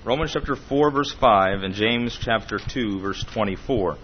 Romans chapter 4, verse 5, and James chapter 2, verse 24.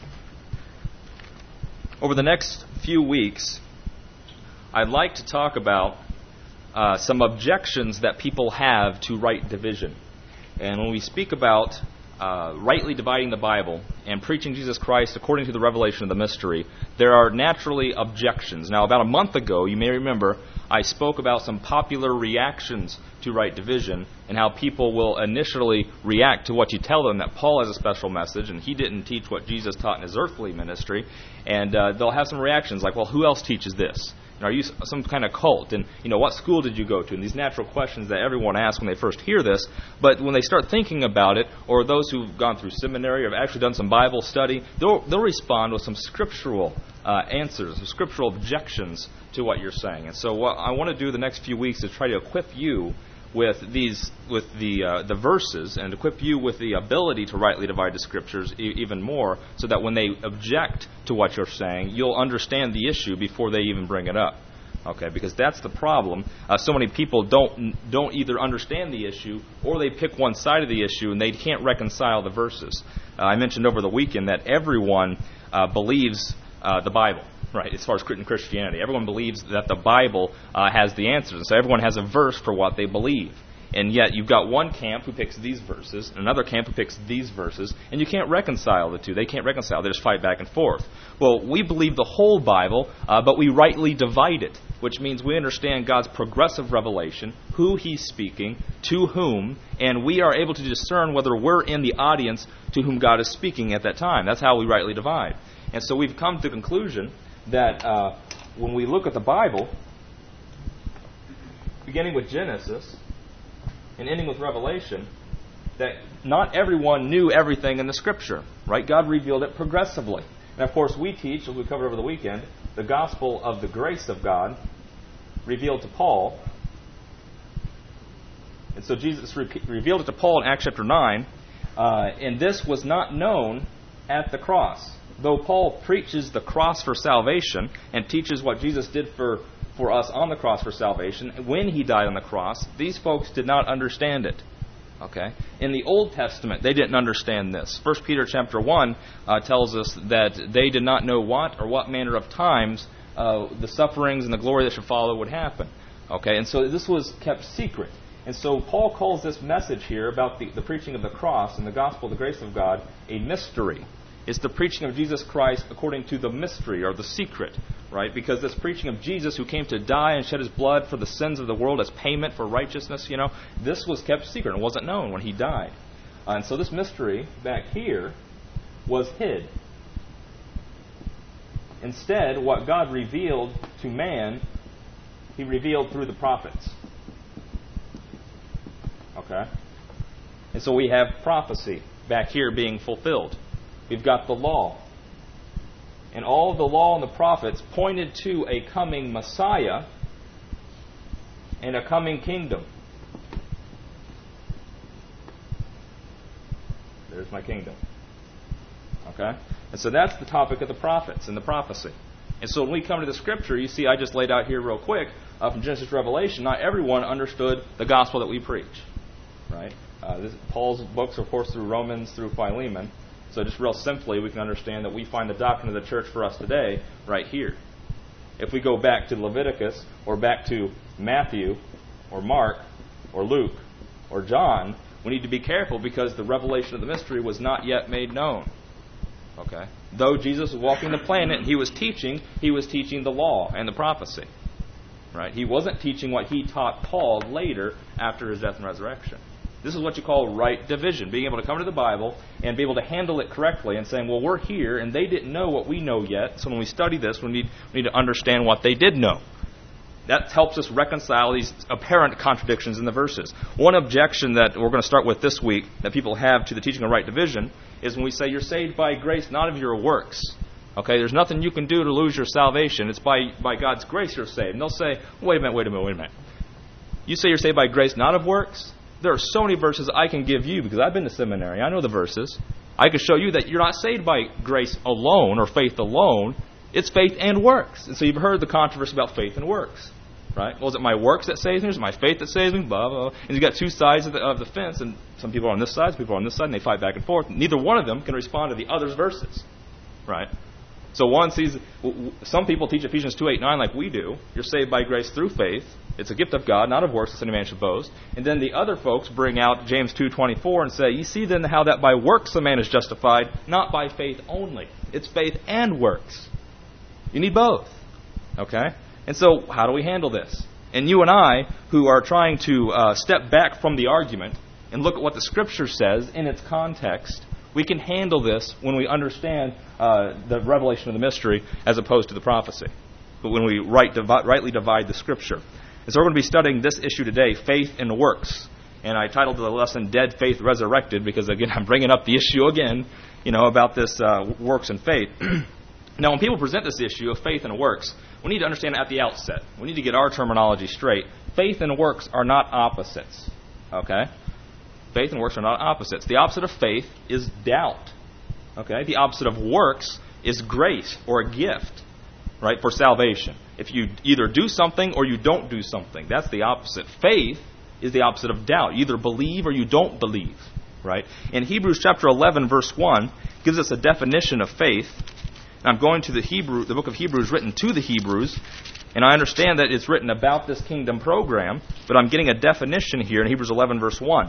Over the next few weeks, I'd like to talk about some objections that people have to right division. And when we speak about rightly dividing the Bible and preaching Jesus Christ according to the revelation of the mystery, there are naturally objections. Now, about a month ago, you may remember, I spoke about some popular reactions to right division and how people will initially react to what you tell them, that Paul has a special message and he didn't teach what Jesus taught in his earthly ministry. And they'll have some reactions like, well, who else teaches this? Are you some kind of cult? And, what school did you go to? And these natural questions that everyone asks when they first hear this. But when they start thinking about it, or those who've gone through seminary or have actually done some Bible study, they'll respond with some scriptural answers, some scriptural objections to what you're saying. And so what I want to do the next few weeks is try to equip you with the verses, and equip you with the ability to rightly divide the Scriptures even more, so that when they object to what you're saying, you'll understand the issue before they even bring it up. Okay, because that's the problem. So many people don't either understand the issue, or they pick one side of the issue and they can't reconcile the verses. I mentioned over the weekend that everyone believes the Bible. Right, as far as Christianity. Everyone believes that the Bible has the answers. And so everyone has a verse for what they believe. And yet you've got one camp who picks these verses, and another camp who picks these verses, and you can't reconcile the two. They can't reconcile. They just fight back and forth. Well, we believe the whole Bible, but we rightly divide it, which means we understand God's progressive revelation, who He's speaking, to whom, and we are able to discern whether we're in the audience to whom God is speaking at that time. That's how we rightly divide. And so we've come to the conclusion that when we look at the Bible, beginning with Genesis and ending with Revelation, that not everyone knew everything in the Scripture, right? God revealed it progressively. And of course we teach, as we covered over the weekend, the gospel of the grace of God revealed to Paul. And so Jesus revealed it to Paul in Acts chapter 9, and this was not known at the cross. Though Paul preaches the cross for salvation and teaches what Jesus did for us on the cross for salvation, when He died on the cross, these folks did not understand it. Okay? In the Old Testament, they didn't understand this. 1 Peter chapter 1 tells us that they did not know what manner of times the sufferings and the glory that should follow would happen. Okay? And so this was kept secret. And so Paul calls this message here about the preaching of the cross and the gospel of the grace of God a mystery. It's the preaching of Jesus Christ according to the mystery, or the secret, right? Because this preaching of Jesus, who came to die and shed His blood for the sins of the world as payment for righteousness, this was kept secret and wasn't known when He died. And so this mystery back here was hid. Instead, what God revealed to man, He revealed through the prophets. Okay? And so we have prophecy back here being fulfilled. We've got the law. And all of the law and the prophets pointed to a coming Messiah and a coming kingdom. There's my kingdom. Okay? And so that's the topic of the prophets and the prophecy. And so when we come to the Scripture, you see I just laid out here real quick from Genesis to Revelation, not everyone understood the gospel that we preach. Right? Paul's books, of course, through Romans, through Philemon. So just real simply, we can understand that we find the doctrine of the church for us today right here. If we go back to Leviticus, or back to Matthew, or Mark, or Luke, or John, we need to be careful because the revelation of the mystery was not yet made known. Okay? Though Jesus was walking the planet and He was teaching the law and the prophecy. Right? He wasn't teaching what He taught Paul later after His death and resurrection. This is what you call right division, being able to come to the Bible and be able to handle it correctly and saying, well, we're here and they didn't know what we know yet, so when we study this, we need to understand what they did know. That helps us reconcile these apparent contradictions in the verses. One objection that we're going to start with this week that people have to the teaching of right division is when we say you're saved by grace, not of your works. Okay, there's nothing you can do to lose your salvation. It's by God's grace you're saved. And they'll say, wait a minute. You say you're saved by grace, not of works? There are so many verses I can give you because I've been to seminary. I know the verses. I can show you that you're not saved by grace alone or faith alone. It's faith and works. And so you've heard the controversy about faith and works. Right? Well, is it my works that saves me? Is it my faith that saves me? Blah, blah, blah. And you've got two sides of the fence, and some people are on this side, some people are on this side, and they fight back and forth. Neither one of them can respond to the other's verses. Right? So one sees, some people teach Ephesians 2:8-9 like we do. You're saved by grace through faith. It's a gift of God, not of works, lest any man should boast. And then the other folks bring out James 2:24 and say, you see then how that by works a man is justified, not by faith only. It's faith and works. You need both. Okay? And so, how do we handle this? And you and I, who are trying to step back from the argument and look at what the Scripture says in its context, we can handle this when we understand the revelation of the mystery as opposed to the prophecy. But when we rightly divide the Scripture. And so we're going to be studying this issue today, faith and works. And I titled the lesson, Dead Faith Resurrected, because, again, I'm bringing up the issue again, about this works and faith. Now, when people present this issue of faith and works, we need to understand at the outset. We need to get our terminology straight. Faith and works are not opposites. Okay? Faith and works are not opposites. The opposite of faith is doubt. Okay? The opposite of works is grace or a gift, right, for salvation. If you either do something or you don't do something, that's the opposite. Faith is the opposite of doubt. You either believe or you don't believe, right? In Hebrews chapter 11, verse 1, gives us a definition of faith. I'm going to the book of Hebrews written to the Hebrews, and I understand that it's written about this kingdom program, but I'm getting a definition here in Hebrews 11, verse 1.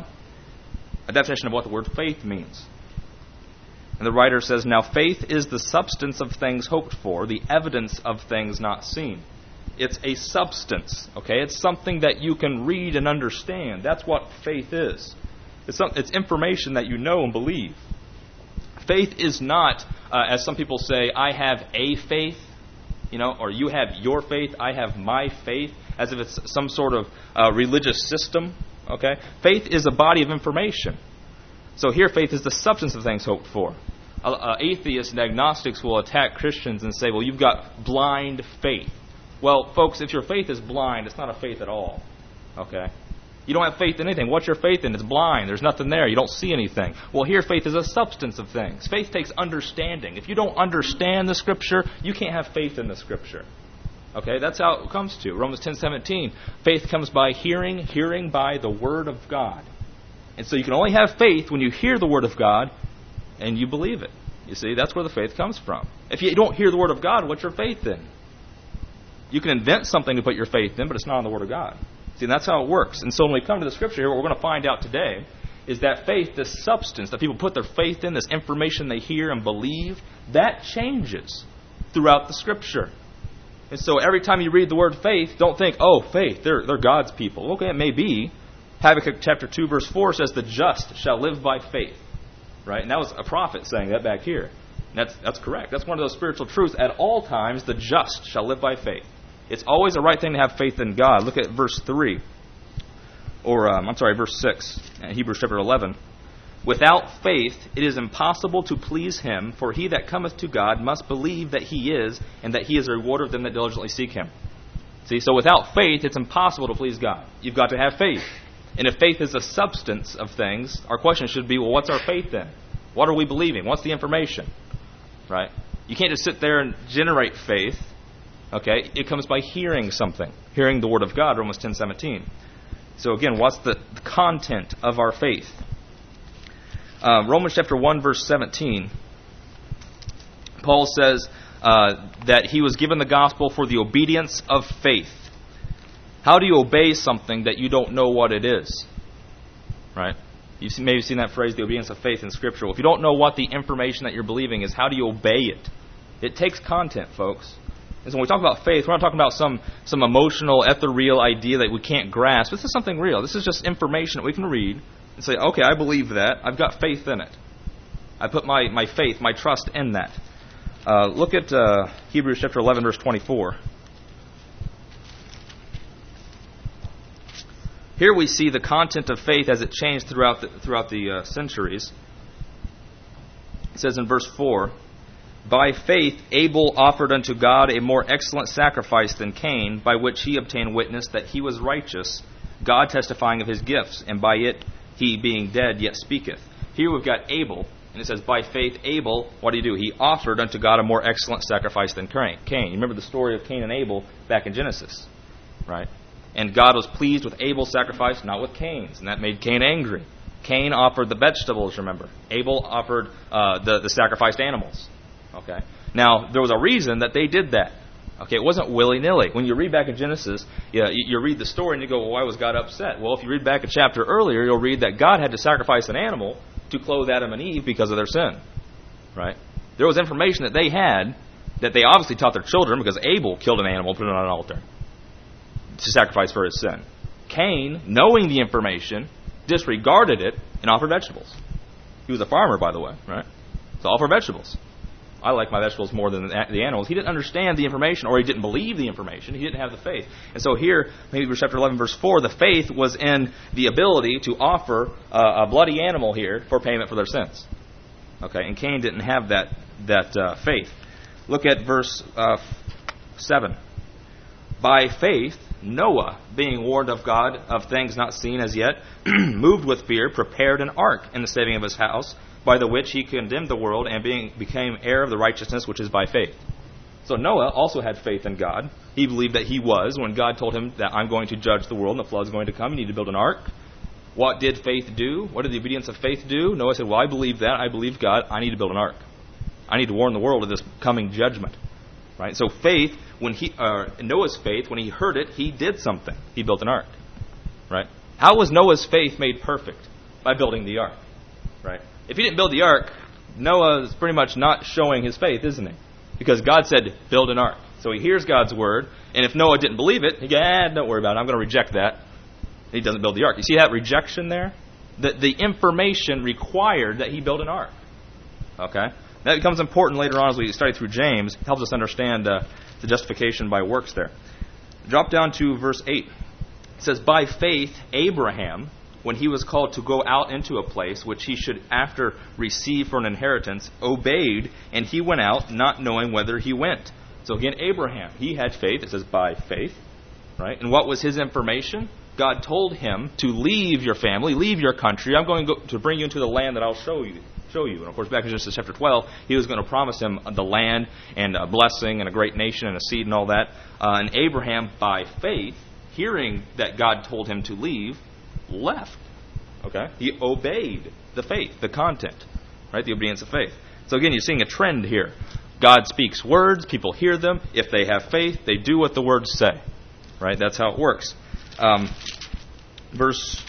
A definition of what the word faith means. And the writer says, now faith is the substance of things hoped for, the evidence of things not seen. It's a substance, okay? It's something that you can read and understand. That's what faith is. It's information that you know and believe. Faith is not, as some people say, I have a faith, or you have your faith, I have my faith, as if it's some sort of religious system. Okay? Faith is a body of information. So here, faith is the substance of things hoped for. Atheists and agnostics will attack Christians and say, well, you've got blind faith. Well, folks, if your faith is blind, it's not a faith at all. Okay? You don't have faith in anything. What's your faith in? It's blind. There's nothing there. You don't see anything. Well, here faith is a substance of things. Faith takes understanding. If you don't understand the Scripture, you can't have faith in the Scripture. Okay, that's how it comes to. Romans 10:17. Faith comes by hearing, hearing by the Word of God. And so you can only have faith when you hear the Word of God and you believe it. You see, that's where the faith comes from. If you don't hear the Word of God, what's your faith in? You can invent something to put your faith in, but it's not on the Word of God. See, and that's how it works. And so when we come to the Scripture here, what we're going to find out today is that faith, this substance that people put their faith in, this information they hear and believe, that changes throughout the Scripture. And so every time you read the word faith, don't think, oh, faith, they're God's people. Okay, it may be. Habakkuk chapter 2, verse 4 says, the just shall live by faith. Right? And that was a prophet saying that back here. And that's correct. That's one of those spiritual truths. At all times, the just shall live by faith. It's always a right thing to have faith in God. Look at verse 3. Verse 6. Hebrews chapter 11. Without faith it is impossible to please Him, for he that cometh to God must believe that He is, and that He is a rewarder of them that diligently seek Him. See, so without faith it's impossible to please God. You've got to have faith. And if faith is a substance of things, our question should be, well, what's our faith then? What are we believing? What's the information? Right? You can't just sit there and generate faith. Okay, it comes by hearing something, hearing the Word of God, Romans 10:17. So again, what's the content of our faith? Romans chapter 1, verse 17, Paul says that he was given the gospel for the obedience of faith. How do you obey something that you don't know what it is? Right? You've maybe seen that phrase, the obedience of faith, in Scripture. Well, if you don't know what the information that you're believing is, how do you obey it? It takes content, folks. And so when we talk about faith, we're not talking about some emotional, ethereal idea that we can't grasp. This is something real. This is just information that we can read and say, okay, I believe that. I've got faith in it. I put my faith, my trust in that. Look at Hebrews chapter 11, verse 24. Here we see the content of faith as it changed throughout the centuries. It says in verse 4, by faith Abel offered unto God a more excellent sacrifice than Cain, by which he obtained witness that he was righteous, God testifying of his gifts, and by it he, being dead, yet speaketh. Here we've got Abel, and it says, by faith Abel, what did he do? He offered unto God a more excellent sacrifice than Cain. You remember the story of Cain and Abel back in Genesis, right? And God was pleased with Abel's sacrifice, not with Cain's. And that made Cain angry. Cain offered the vegetables, remember. Abel offered the sacrificed animals. Okay. Now, there was a reason that they did that. Okay, it wasn't willy-nilly. When you read back in Genesis, you read the story and you go, well, why was God upset? Well, if you read back a chapter earlier, you'll read that God had to sacrifice an animal to clothe Adam and Eve because of their sin. Right? There was information that they had that they obviously taught their children, because Abel killed an animal and put it on an altar to sacrifice for his sin. Cain, knowing the information, disregarded it and offered vegetables. He was a farmer, by the way, right? So offer vegetables. I like my vegetables more than the animals. He didn't understand the information, or he didn't believe the information. He didn't have the faith. And so here, maybe chapter 11, verse 4, the faith was in the ability to offer a bloody animal here for payment for their sins. Okay, and Cain didn't have that faith. Look at verse 7. By faith, Noah, being warned of God of things not seen as yet, moved with fear, prepared an ark in the saving of his house, by the which he condemned the world and became heir of the righteousness which is by faith. So Noah also had faith in God. He believed that he was, when God told him that I'm going to judge the world and the flood's going to come, you need to build an ark. What did faith do? What did the obedience of faith do? Noah said, well, I believe that. I believe God. I need to build an ark. I need to warn the world of this coming judgment. Right? So faith, Noah's faith, when he heard it, he did something. He built an ark. Right? How was Noah's faith made perfect? By building the ark. Right? If he didn't build the ark, Noah is pretty much not showing his faith, isn't he? Because God said, build an ark. So he hears God's word, and if Noah didn't believe it, he goes, don't worry about it, I'm going to reject that. He doesn't build the ark. You see that rejection there? The information required that he build an ark. Okay? That becomes important later on as we study through James. It helps us understand the justification by works there. Drop down to verse 8. It says, by faith, Abraham, when he was called to go out into a place which he should after receive for an inheritance, obeyed, and he went out, not knowing whither he went. So again, Abraham, he had faith. It says by faith. Right? And what was his information? God told him to leave your family, leave your country. I'm going to bring you into the land that I'll show you. And of course, back in Genesis chapter 12, he was going to promise him the land and a blessing and a great nation and a seed and all that. And Abraham, by faith, hearing that God told him to leave, left. Okay? He obeyed the faith, the content, right? The obedience of faith. So again, you're seeing a trend here. God speaks words, people hear them. If they have faith, they do what the words say. Right? That's how it works. Let's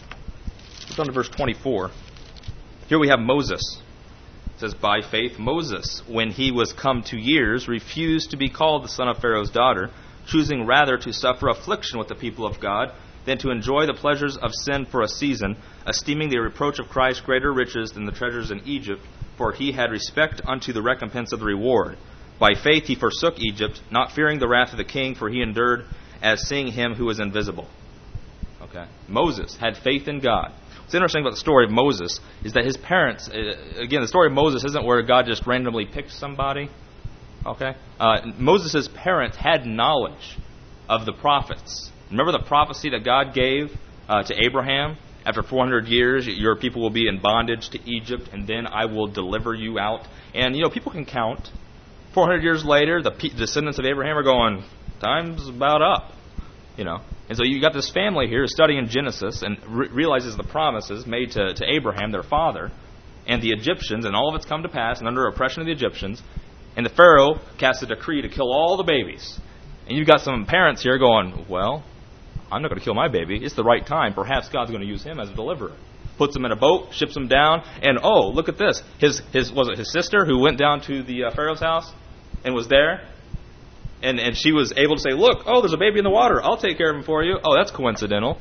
go to verse 24. Here we have Moses. It says, by faith Moses, when he was come to years, refused to be called the son of Pharaoh's daughter, choosing rather to suffer affliction with the people of God than to enjoy the pleasures of sin for a season, esteeming the reproach of Christ greater riches than the treasures in Egypt, for he had respect unto the recompense of the reward. By faith he forsook Egypt, not fearing the wrath of the king, for he endured as seeing him who is invisible. Okay. Moses had faith in God. What's interesting about the story of Moses is that his parents, again, the story of Moses isn't where God just randomly picked somebody. Okay? Moses' parents had knowledge of the prophets. Remember the prophecy that God gave to Abraham? After 400 years, your people will be in bondage to Egypt, and then I will deliver you out. And, people can count. 400 years later, the descendants of Abraham are going, time's about up. And so you got this family here studying Genesis and realizes the promises made to Abraham, their father, and the Egyptians, and all of it's come to pass, and under oppression of the Egyptians. And the Pharaoh casts a decree to kill all the babies. And you've got some parents here going, well, I'm not going to kill my baby. It's the right time. Perhaps God's going to use him as a deliverer. Puts him in a boat, ships him down, and look at this. Was it his sister who went down to the Pharaoh's house and was there? And she was able to say, look, there's a baby in the water. I'll take care of him for you. Oh, that's coincidental.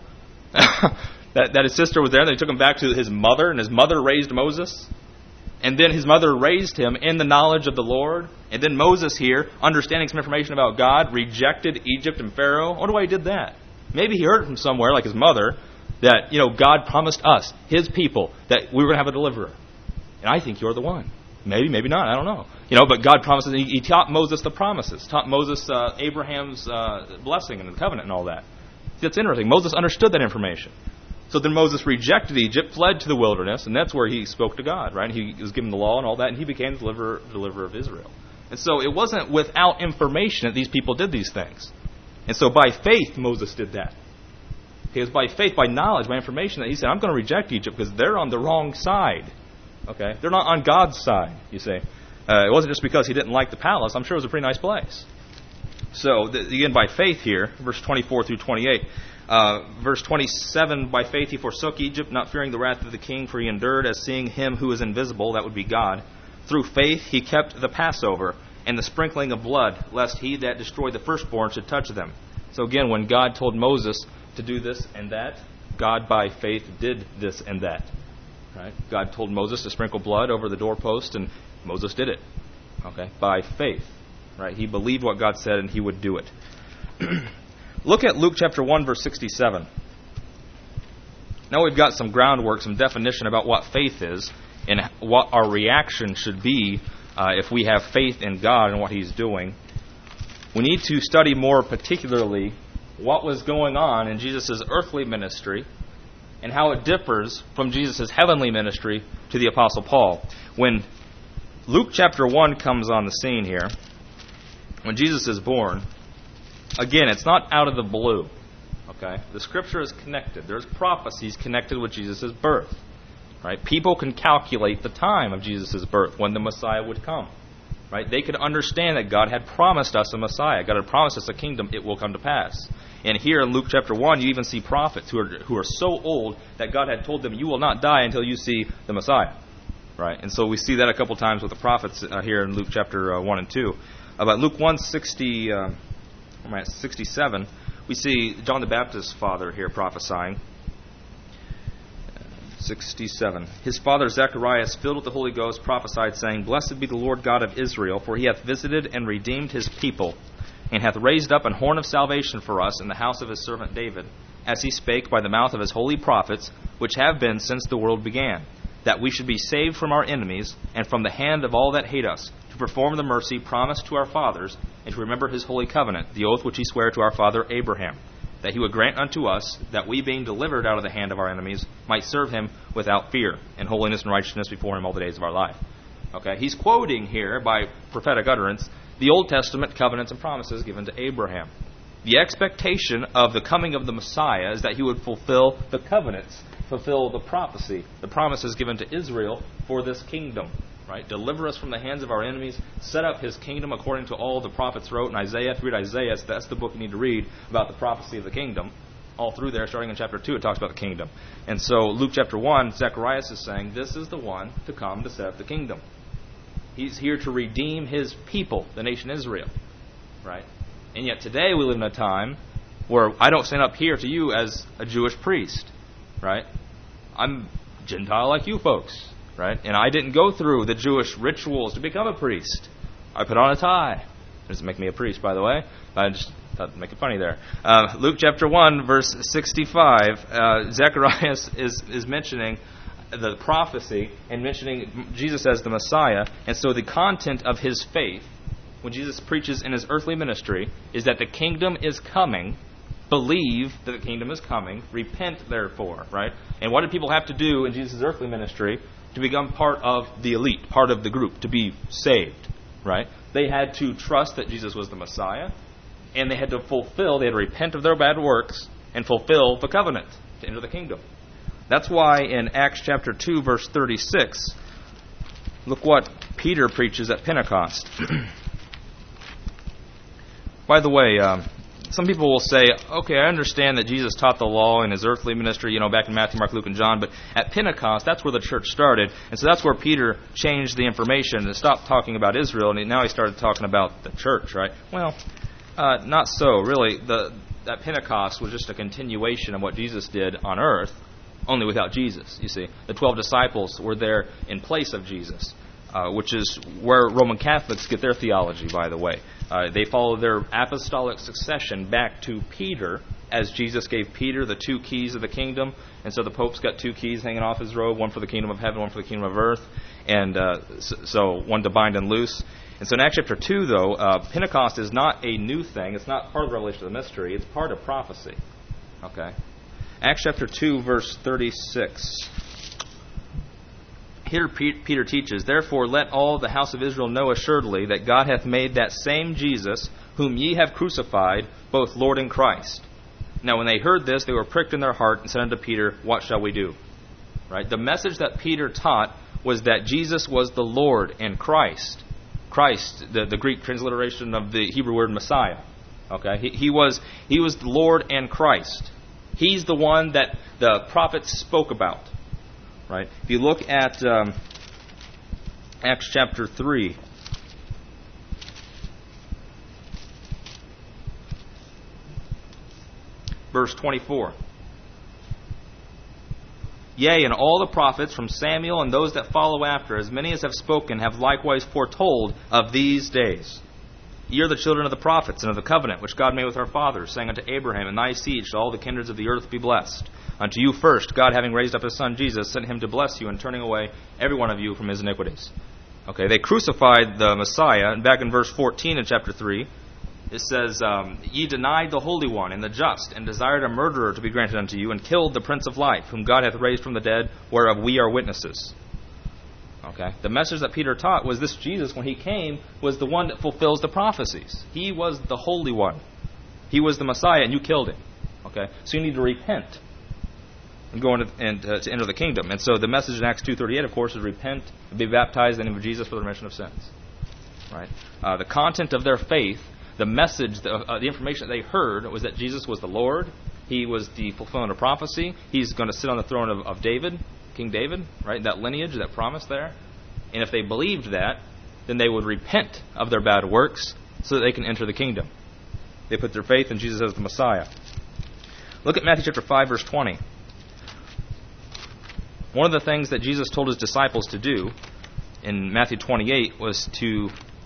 that his sister was there. And they took him back to his mother, and his mother raised Moses. And then his mother raised him in the knowledge of the Lord. And then Moses here, understanding some information about God, rejected Egypt and Pharaoh. I wonder why he did that. Maybe he heard it from somewhere, like his mother, that, God promised us, his people, that we were going to have a deliverer. And I think you're the one. Maybe not. I don't know. But God promises. He taught Moses the promises. Taught Moses Abraham's blessing and the covenant and all that. That's interesting. Moses understood that information. So then Moses rejected Egypt, fled to the wilderness, and that's where he spoke to God, right? He was given the law and all that, and he became the deliverer of Israel. And so it wasn't without information that these people did these things. And so by faith, Moses did that. Okay, it was by faith, by knowledge, by information that he said, I'm going to reject Egypt because they're on the wrong side. Okay, they're not on God's side, you see. It wasn't just because he didn't like the palace. I'm sure it was a pretty nice place. So, again, by faith here, verse 24 through 28. Verse 27, by faith he forsook Egypt, not fearing the wrath of the king, for he endured as seeing him who is invisible, that would be God. Through faith he kept the Passover and the sprinkling of blood, lest he that destroyed the firstborn should touch them. So again, when God told Moses to do this and that, God by faith did this and that. Right? God told Moses to sprinkle blood over the doorpost, and Moses did it. Okay, by faith. Right? He believed what God said, and he would do it. Look at Luke chapter 1, verse 67. Now we've got some groundwork, some definition about what faith is, and what our reaction should be if we have faith in God and what He's doing. We need to study more particularly what was going on in Jesus' earthly ministry and how it differs from Jesus' heavenly ministry to the Apostle Paul. When Luke chapter 1 comes on the scene here, when Jesus is born, again, it's not out of the blue. Okay? The Scripture is connected. There's prophecies connected with Jesus' birth. Right? People can calculate the time of Jesus' birth, when the Messiah would come. Right? They could understand that God had promised us a Messiah. God had promised us a kingdom. It will come to pass. And here in Luke chapter 1, you even see prophets who are so old that God had told them, you will not die until you see the Messiah. Right? And so we see that a couple times with the prophets here in Luke chapter 1 and 2. About Luke 1:67, we see John the Baptist's father here prophesying. 67. His father Zacharias, filled with the Holy Ghost, prophesied, saying, Blessed be the Lord God of Israel, for He hath visited and redeemed His people, and hath raised up an horn of salvation for us in the house of His servant David, as He spake by the mouth of His holy prophets, which have been since the world began, that we should be saved from our enemies, and from the hand of all that hate us, to perform the mercy promised to our fathers, and to remember His holy covenant, the oath which He sware to our father Abraham, that He would grant unto us, that we, being delivered out of the hand of our enemies, might serve Him without fear, in holiness and righteousness before Him all the days of our life. Okay, he's quoting here, by prophetic utterance, the Old Testament covenants and promises given to Abraham. The expectation of the coming of the Messiah is that He would fulfill the covenants, fulfill the prophecy, the promises given to Israel for this kingdom. Right? Deliver us from the hands of our enemies, set up His kingdom according to all the prophets wrote in Isaiah. If you read Isaiah, that's the book you need to read about the prophecy of the kingdom. All through there, starting in chapter 2, it talks about the kingdom. And so Luke chapter 1, Zacharias is saying, this is the one to come to set up the kingdom. He's here to redeem His people, the nation Israel. Right? And yet today we live in a time where I don't stand up here to you as a Jewish priest. Right? I'm Gentile like you folks. Right? And I didn't go through the Jewish rituals to become a priest. I put on a tie. Doesn't make me a priest, by the way. I just thought I'd make it funny there. Luke chapter 1, verse 65, Zacharias is mentioning the prophecy and mentioning Jesus as the Messiah. And so the content of his faith, when Jesus preaches in His earthly ministry, is that the kingdom is coming. Believe that the kingdom is coming. Repent, therefore. Right? And what did people have to do in Jesus' earthly ministry to become part of the elite, part of the group, to be saved? Right? They had to trust that Jesus was the Messiah, and they had to repent of their bad works and fulfill the covenant to enter the kingdom. That's why in Acts chapter 2, verse 36, look what Peter preaches at Pentecost. By the way, some people will say, okay, I understand that Jesus taught the law in His earthly ministry, back in Matthew, Mark, Luke, and John, but at Pentecost, that's where the church started, and so that's where Peter changed the information and stopped talking about Israel, and now he started talking about the church, right? Well, not so. Really, that Pentecost was just a continuation of what Jesus did on earth, only without Jesus, you see. The 12 disciples were there in place of Jesus, which is where Roman Catholics get their theology, by the way. They follow their apostolic succession back to Peter, as Jesus gave Peter the 2 keys of the kingdom. And so the Pope's got 2 keys hanging off his robe, one for the kingdom of heaven, one for the kingdom of earth, and so one to bind and loose. And so in Acts chapter 2, though, Pentecost is not a new thing. It's not part of the revelation of the mystery. It's part of prophecy. Okay? Acts chapter 2, verse 36. Here Peter teaches, Therefore let all the house of Israel know assuredly that God hath made that same Jesus, whom ye have crucified, both Lord and Christ. Now when they heard this, they were pricked in their heart, and said unto Peter, What shall we do? Right? The message that Peter taught was that Jesus was the Lord and Christ. Christ, the Greek transliteration of the Hebrew word Messiah. Okay, he was the Lord and Christ. He's the one that the prophets spoke about. Right? If you look at Acts chapter 3, verse 24. Yea, and all the prophets from Samuel and those that follow after, as many as have spoken, have likewise foretold of these days. Ye are the children of the prophets and of the covenant which God made with our fathers, saying unto Abraham, In thy seed shall all the kindreds of the earth be blessed. Unto you first, God, having raised up his Son Jesus, sent him to bless you, and turning away every one of you from his iniquities. Okay, they crucified the Messiah, and back in verse 14 in chapter 3, it says, Ye denied the Holy One and the just, and desired a murderer to be granted unto you, and killed the Prince of Life, whom God hath raised from the dead, whereof we are witnesses. Okay, the message that Peter taught was this: Jesus, when he came, was the one that fulfills the prophecies. He was the Holy One. He was the Messiah, and you killed him. Okay, so you need to repent and go into, to enter the kingdom. And so the message in Acts 2:38, of course, is repent and be baptized in the name of Jesus for the remission of sins. Right? The content of their faith, the message, the information that they heard was that Jesus was the Lord. He was the fulfillment of prophecy. He's going to sit on the throne of David, King David, right? That lineage, that promise there. And if they believed that, then they would repent of their bad works so that they can enter the kingdom. They put their faith in Jesus as the Messiah. Look at Matthew chapter 5, verse 20. One of the things that Jesus told his disciples to do in Matthew 28 was to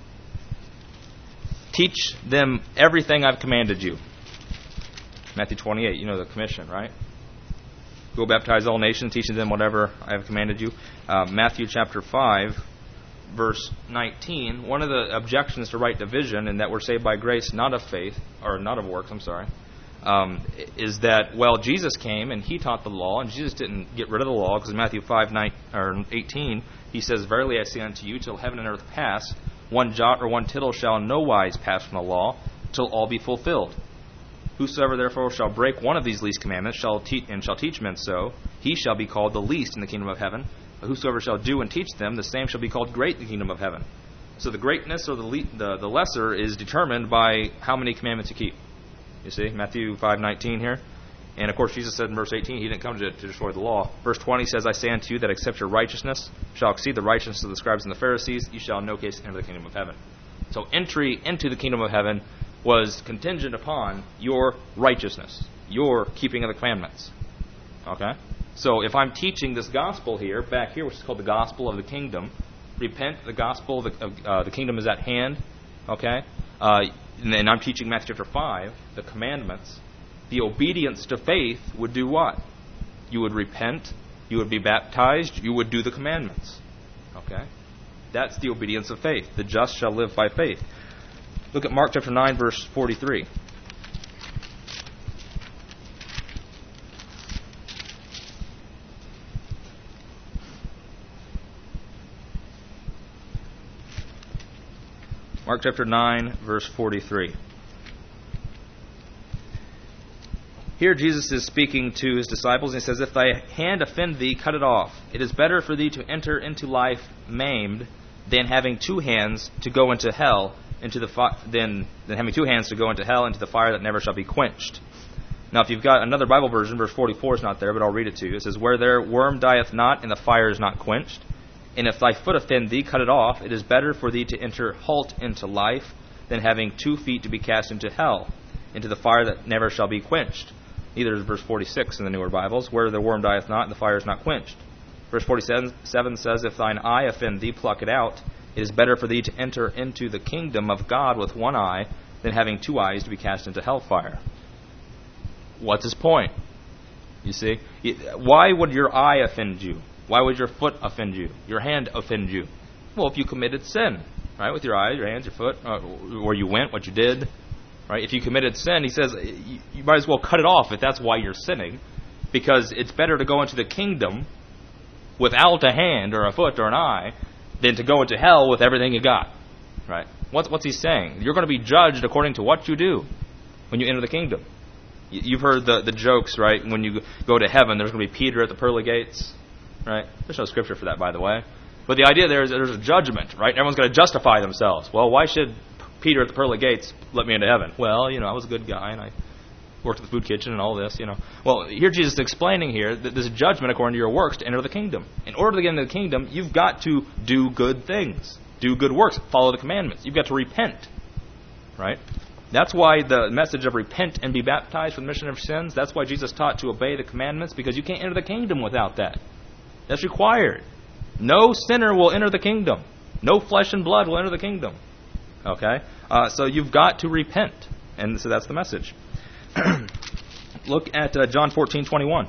teach them everything I've commanded you. Matthew 28, you know the commission, right? Go baptize all nations, teaching them whatever I have commanded you. Matthew chapter 5, verse 19, one of the objections to right division, and that we're saved by grace, not of faith, or not of works, is that, well, Jesus came and he taught the law, and Jesus didn't get rid of the law, because in Matthew 5:18, he says, Verily I say unto you, till heaven and earth pass, one jot or one tittle shall in no wise pass from the law, till all be fulfilled. Whosoever therefore shall break one of these least commandments shall teach men so, he shall be called the least in the kingdom of heaven. But whosoever shall do and teach them, the same shall be called great in the kingdom of heaven. So the greatness or the lesser is determined by how many commandments you keep. You see, Matthew 5:19 here. And of course Jesus said in verse 18, he didn't come to destroy the law. Verse 20 says, I say unto you that except your righteousness shall exceed the righteousness of the scribes and the Pharisees, you shall in no case enter the kingdom of heaven. So entry into the kingdom of heaven was contingent upon your righteousness, your keeping of the commandments. Okay? So if I'm teaching this gospel here, back here, which is called the gospel of the kingdom, repent, the gospel of the kingdom is at hand. Okay? And I'm teaching Matthew chapter 5, the commandments. The obedience to faith would do what? You would repent, you would be baptized, you would do the commandments. Okay? That's the obedience of faith. The just shall live by faith. Look at Mark chapter 9, verse 43. Mark chapter 9, verse 43. Here Jesus is speaking to his disciples, and he says, If thy hand offend thee, cut it off. It is better for thee to enter into life maimed than having two hands to go into hell, than having two hands to go into hell, into the fire that never shall be quenched. Now, if you've got another Bible version, verse 44 is not there, but I'll read it to you. It says, Where their worm dieth not, and the fire is not quenched. And if thy foot offend thee, cut it off. It is better for thee to enter halt into life, than having 2 feet to be cast into hell, into the fire that never shall be quenched. Neither is verse 46 in the newer Bibles, Where the worm dieth not, and the fire is not quenched. Verse 47 says, If thine eye offend thee, pluck it out. It is better for thee to enter into the kingdom of God with one eye, than having 2 eyes to be cast into hellfire. What's his point? You see? Why would your eye offend you? Why would your foot offend you? Your hand offend you? Well, if you committed sin, right? With your eyes, your hands, your foot, where you went, what you did, right? If you committed sin, he says, you might as well cut it off if that's why you're sinning, because it's better to go into the kingdom without a hand or a foot or an eye than to go into hell with everything you got. Right? What's he saying? You're going to be judged according to what you do when you enter the kingdom. You've heard the jokes, right? When you go to heaven, there's going to be Peter at the pearly gates, right? There's no scripture for that, by the way. But the idea there is that there's a judgment, right? Everyone's going to justify themselves. Well, why should Peter at the pearly gates let me into heaven? Well, I was a good guy, and I worked at the food kitchen and all this, Well, here Jesus is explaining here that there's a judgment according to your works to enter the kingdom. In order to get into the kingdom, you've got to do good things, do good works, follow the commandments. You've got to repent, right? That's why the message of repent and be baptized for the remission of sins, that's why Jesus taught to obey the commandments, because you can't enter the kingdom without that. That's required. No sinner will enter the kingdom. No flesh and blood will enter the kingdom. Okay? So you've got to repent. And so that's the message. Look at John 14:21.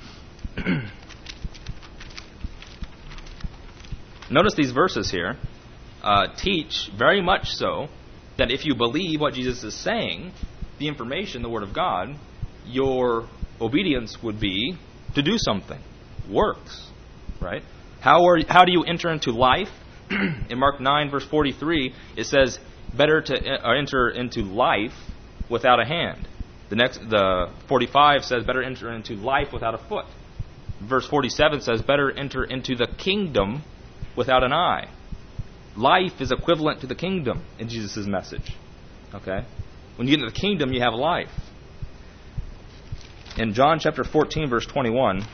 Notice these verses here teach very much so that if you believe what Jesus is saying, the information, the Word of God, your obedience would be to do something. Works. Right? How do you enter into life? In Mark 9, verse 43, it says, better to enter into life without a hand. The 45 says, better enter into life without a foot. Verse 47 says, better enter into the kingdom without an eye. Life is equivalent to the kingdom in Jesus' message. Okay? When you get into the kingdom, you have life. In John chapter 14, verse 21,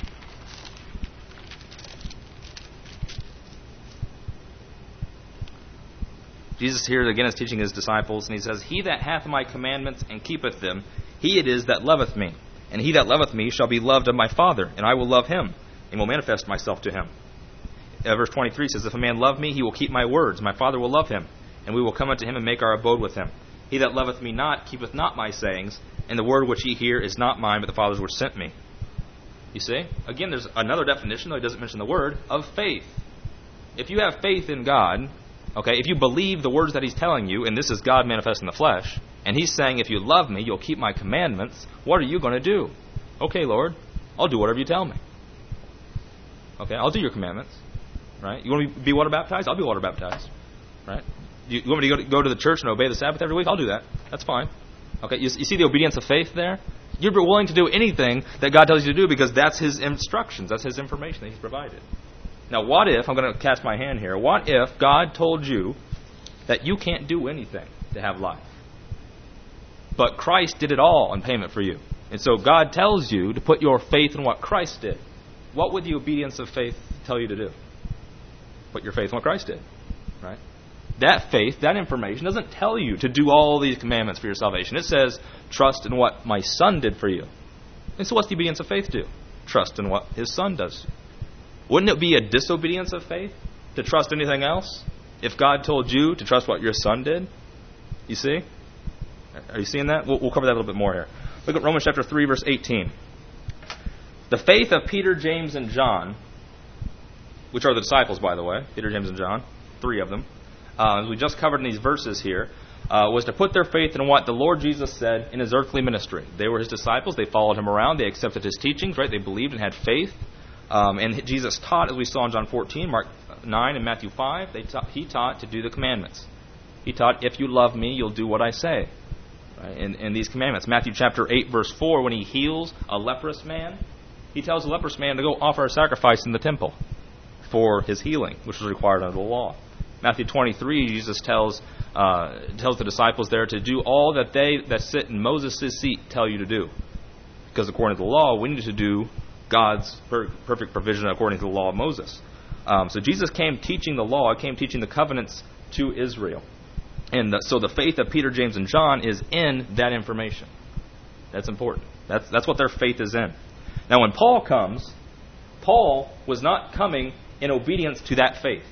Jesus here again is teaching his disciples, and he says, he that hath my commandments and keepeth them, he it is that loveth me. And he that loveth me shall be loved of my Father, and I will love him, and will manifest myself to him. Verse 23 says, if a man love me, he will keep my words. My Father will love him, and we will come unto him and make our abode with him. He that loveth me not keepeth not my sayings, and the word which ye hear is not mine, but the Father's which sent me. You see? Again, there's another definition, though he doesn't mention the word, of faith. If you have faith in God, okay, if you believe the words that he's telling you, and this is God manifest in the flesh, and he's saying, if you love me, you'll keep my commandments, what are you going to do? Okay, Lord, I'll do whatever you tell me. Okay, I'll do your commandments. Right? You want me to be water baptized? I'll be water baptized. Right? You want me to go to the church and obey the Sabbath every week? I'll do that. That's fine. Okay, you see the obedience of faith there? You're willing to do anything that God tells you to do because that's his instructions. That's his information that he's provided. Now, what if, I'm going to cast my hand here, what if God told you that you can't do anything to have life? But Christ did it all in payment for you. And so God tells you to put your faith in what Christ did. What would the obedience of faith tell you to do? Put your faith in what Christ did. Right? That faith, that information, doesn't tell you to do all these commandments for your salvation. It says, trust in what my Son did for you. And so what's the obedience of faith do? Trust in what his Son does. Wouldn't it be a disobedience of faith to trust anything else if God told you to trust what your Son did? You see? Are you seeing that? We'll cover that a little bit more here. Look at Romans chapter 3, verse 18. The faith of Peter, James, and John, which are the disciples, by the way, Peter, James, and John, three of them, as we just covered in these verses here, was to put their faith in what the Lord Jesus said in his earthly ministry. They were his disciples. They followed him around. They accepted his teachings, right? They believed and had faith. And Jesus taught, as we saw in John 14, Mark 9, and Matthew 5, he taught to do the commandments. He taught, if you love me, you'll do what I say. Right? In these commandments. Matthew chapter 8, verse 4, when he heals a leprous man, he tells the leprous man to go offer a sacrifice in the temple for his healing, which was required under the law. Matthew 23, Jesus tells the disciples there to do all that they that sit in Moses' seat tell you to do. Because according to the law, we need to do God's perfect provision according to the law of Moses. So Jesus came teaching the law, came teaching the covenants to Israel. And so the faith of Peter, James, and John is in that information. That's important. That's what their faith is in. Now when Paul comes, Paul was not coming in obedience to that faith.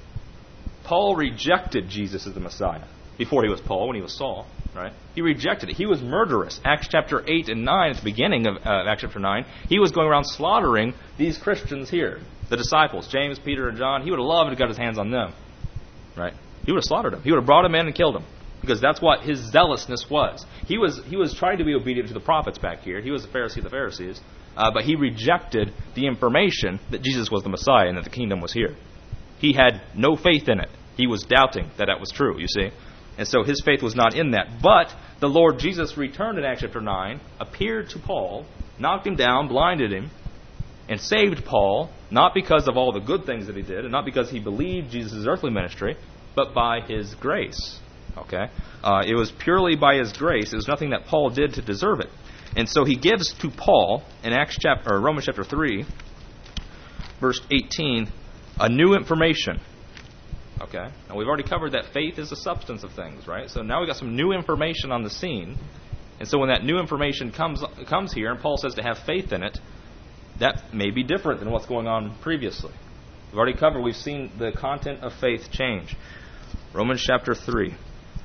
Paul rejected Jesus as the Messiah before he was Paul, when he was Saul. Right? He rejected it. He was murderous. Acts chapter 8 and 9, at the beginning of Acts chapter 9, he was going around slaughtering these Christians here, the disciples, James, Peter, and John. He would have loved to have got his hands on them. Right? He would have slaughtered them. He would have brought them in and killed them, because that's what his zealousness was. He was trying to be obedient to the prophets back here. He was a Pharisee of the Pharisees, but he rejected the information that Jesus was the Messiah and that the kingdom was here. He had no faith in it. He was doubting that that was true, you see. And so his faith was not in that. But the Lord Jesus returned in Acts chapter 9, appeared to Paul, knocked him down, blinded him, and saved Paul, not because of all the good things that he did, and not because he believed Jesus' earthly ministry, but by his grace. Okay? It was purely by his grace. It was nothing that Paul did to deserve it. And so he gives to Paul, in Romans chapter 3, verse 18, a new information. Okay? Now we've already covered that faith is the substance of things, right? So now we've got some new information on the scene. And so when that new information comes here, and Paul says to have faith in it, that may be different than what's going on previously. We've seen the content of faith change. Romans chapter 3.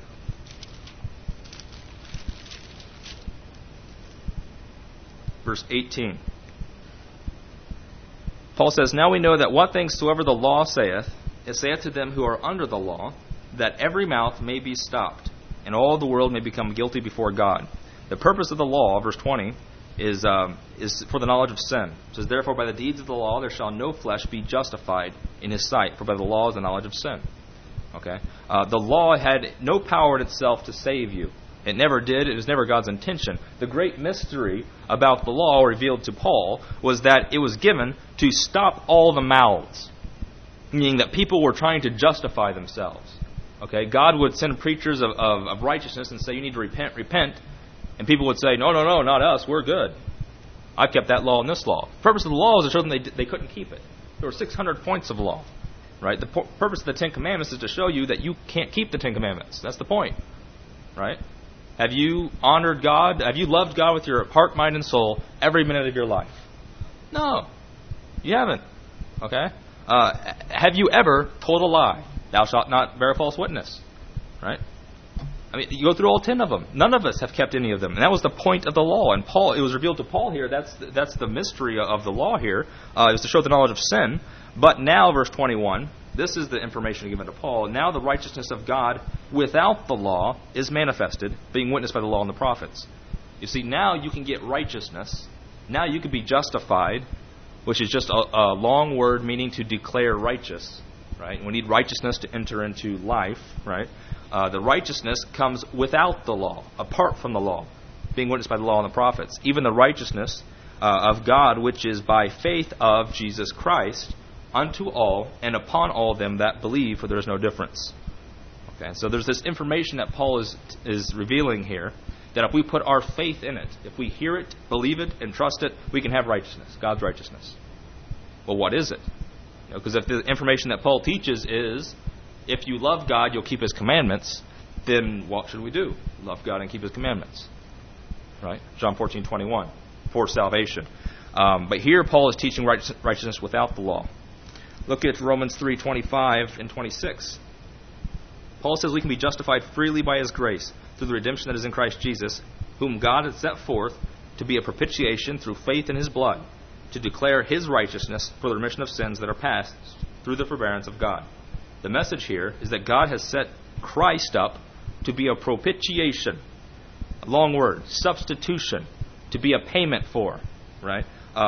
Verse 18. Paul says, "Now we know that what things soever the law saith, it saith to them who are under the law, that every mouth may be stopped, and all the world may become guilty before God. The purpose of the law," verse 20, is for the knowledge of sin. It says, "Therefore by the deeds of the law there shall no flesh be justified in his sight, for by the law is the knowledge of sin." Okay? The law had no power in itself to save you. It never did. It was never God's intention. The great mystery about the law revealed to Paul was that it was given to stop all the mouths, meaning that people were trying to justify themselves. Okay? God would send preachers of righteousness and say, "You need to repent." And people would say, no, not us. We're good. I've kept that law and this law. The purpose of the law was to show them they couldn't keep it. There were 600 points of law. Right? The purpose of the Ten Commandments is to show you that you can't keep the Ten Commandments. That's the point. Right? Have you honored God? Have you loved God with your heart, mind, and soul every minute of your life? No. You haven't. Okay? Have you ever told a lie? Thou shalt not bear false witness. Right? I mean, you go through all 10 of them. None of us have kept any of them. And that was the point of the law. And it was revealed to Paul here. That's the mystery of the law here. It was to show the knowledge of sin. But now, verse 21, this is the information given to Paul. "Now the righteousness of God without the law is manifested, being witnessed by the law and the prophets." You see, now you can get righteousness. Now you can be justified, which is just a long word meaning to declare righteous. Right? We need righteousness to enter into life. Right? The righteousness comes without the law, apart from the law, being witnessed by the law and the prophets. Even the righteousness of God, which is by faith of Jesus Christ, unto all and upon all them that believe, for there is no difference. Okay, so there's this information that Paul is revealing here, that if we put our faith in it, if we hear it, believe it, and trust it, we can have righteousness, God's righteousness. Well, what is it? Because if the information that Paul teaches is, if you love God, you'll keep His commandments, then what should we do? Love God and keep His commandments. Right? John 14:21, for salvation. But here Paul is teaching righteousness without the law. Look at Romans 3:25 and 26. Paul says we can be justified freely by His grace through the redemption that is in Christ Jesus, whom God has set forth to be a propitiation through faith in His blood, to declare His righteousness for the remission of sins that are past through the forbearance of God. The message here is that God has set Christ up to be a propitiation. A long word. Substitution. To be a payment for. Right?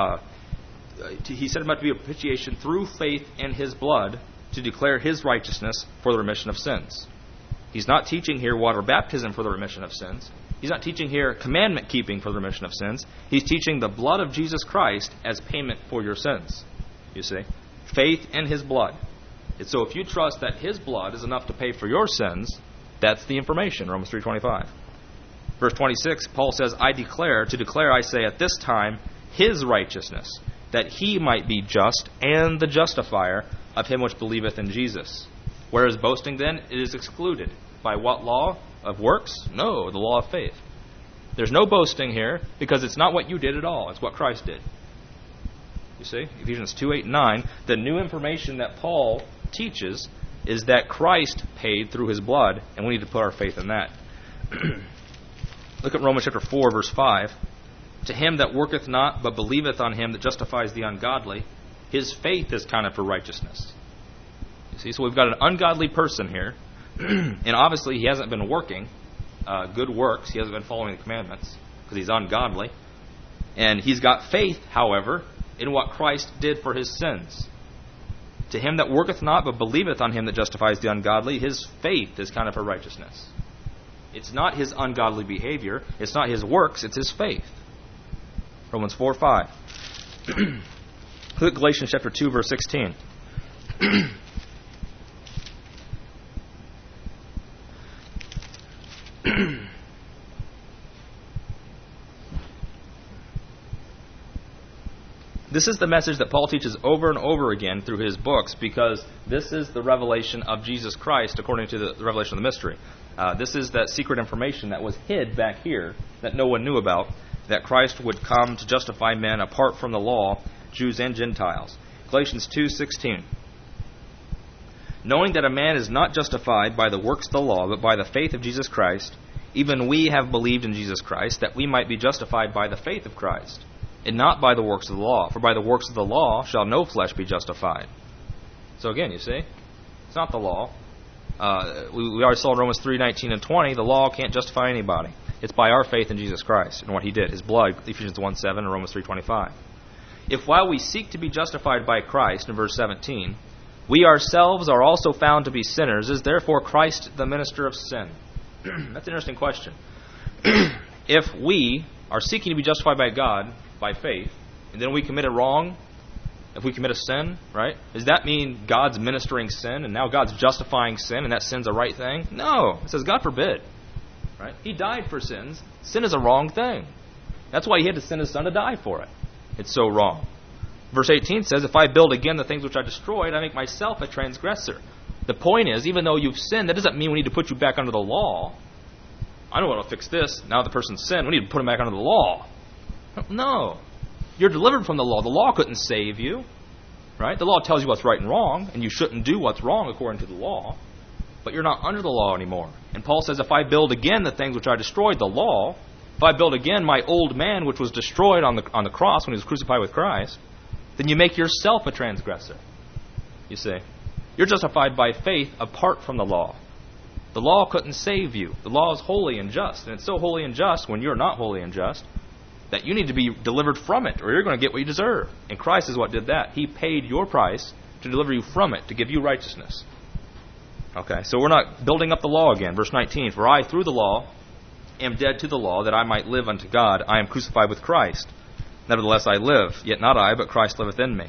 He set him up to be a propitiation through faith in His blood to declare His righteousness for the remission of sins. He's not teaching here water baptism for the remission of sins. He's not teaching here commandment keeping for the remission of sins. He's teaching the blood of Jesus Christ as payment for your sins. You see? Faith in His blood. And so if you trust that His blood is enough to pay for your sins, that's the information, Romans 3:25. Verse 26, Paul says, to declare, I say, at this time, His righteousness, that He might be just and the justifier of him which believeth in Jesus. Whereas boasting then, it is excluded. By what law? Of works? No, the law of faith. There's no boasting here because it's not what you did at all. It's what Christ did. You see? Ephesians 2:8 and 9. The new information that Paul teaches is that Christ paid through His blood, and we need to put our faith in that. Look at Romans chapter 4, verse 5. To him that worketh not, but believeth on Him that justifies the ungodly, his faith is counted for righteousness. You see, so we've got an ungodly person here, and obviously he hasn't been working good works. He hasn't been following the commandments because he's ungodly. And he's got faith, however, in what Christ did for his sins. To him that worketh not, but believeth on him that justifies the ungodly, his faith is counted for righteousness. It's not his ungodly behavior. It's not his works. It's his faith. Romans 4:5. Look at Galatians chapter 2, verse 16. This is the message that Paul teaches over and over again through his books, because this is the revelation of Jesus Christ according to the revelation of the mystery. This is that secret information that was hid back here that no one knew about, that Christ would come to justify men apart from the law, Jews and Gentiles. Galatians 2:16. Knowing that a man is not justified by the works of the law, but by the faith of Jesus Christ, even we have believed in Jesus Christ, that we might be justified by the faith of Christ, and not by the works of the law. For by the works of the law shall no flesh be justified. So again, you see, it's not the law. We already saw in Romans 3:19 and 20, the law can't justify anybody. It's by our faith in Jesus Christ and what he did, his blood, Ephesians 1:7 and Romans 3:25. If while we seek to be justified by Christ, in verse 17, we ourselves are also found to be sinners, is therefore Christ the minister of sin? That's an interesting question. If we are seeking to be justified by God by faith, and then we commit a wrong, if we commit a sin, right? Does that mean God's ministering sin, and now God's justifying sin, and that sin's a right thing? No. It says, God forbid. Right? He died for sins. Sin is a wrong thing. That's why he had to send his son to die for it. It's so wrong. Verse 18 says, if I build again the things which I destroyed, I make myself a transgressor. The point is, even though you've sinned, that doesn't mean we need to put you back under the law. I don't want to fix this. Now the person's sinned. We need to put him back under the law. No. You're delivered from the law. The law couldn't save you. Right? The law tells you what's right and wrong, and you shouldn't do what's wrong according to the law. But you're not under the law anymore. And Paul says, if I build again the things which I destroyed, the law, if I build again my old man which was destroyed on the cross when he was crucified with Christ, then you make yourself a transgressor. You see? You're justified by faith apart from the law. The law couldn't save you. The law is holy and just. And it's so holy and just when you're not holy and just that you need to be delivered from it, or you're going to get what you deserve. And Christ is what did that. He paid your price to deliver you from it, to give you righteousness. Okay, so we're not building up the law again. Verse 19, for I, through the law, am dead to the law, that I might live unto God. I am crucified with Christ. Nevertheless I live, yet not I, but Christ liveth in me.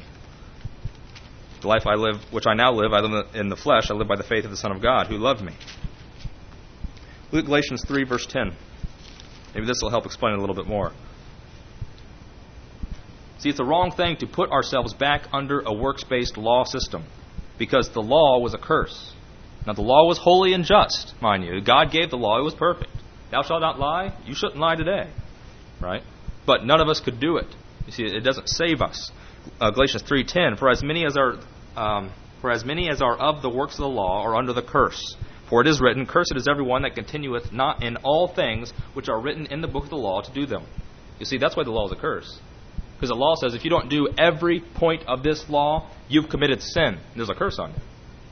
The life I live, which I now live, I live in the flesh. I live by the faith of the Son of God, who loved me. Look at Galatians 3, verse 10. Maybe this will help explain it a little bit more. See, it's a wrong thing to put ourselves back under a works-based law system, because the law was a curse. Now, the law was holy and just, mind you. God gave the law. It was perfect. Thou shalt not lie. You shouldn't lie today. Right? But none of us could do it. You see, it doesn't save us. Galatians 3:10, for as many as are of the works of the law are under the curse. For it is written, cursed is everyone that continueth not in all things which are written in the book of the law to do them. You see, that's why the law is a curse. Because the law says if you don't do every point of this law, you've committed sin. There's a curse on you.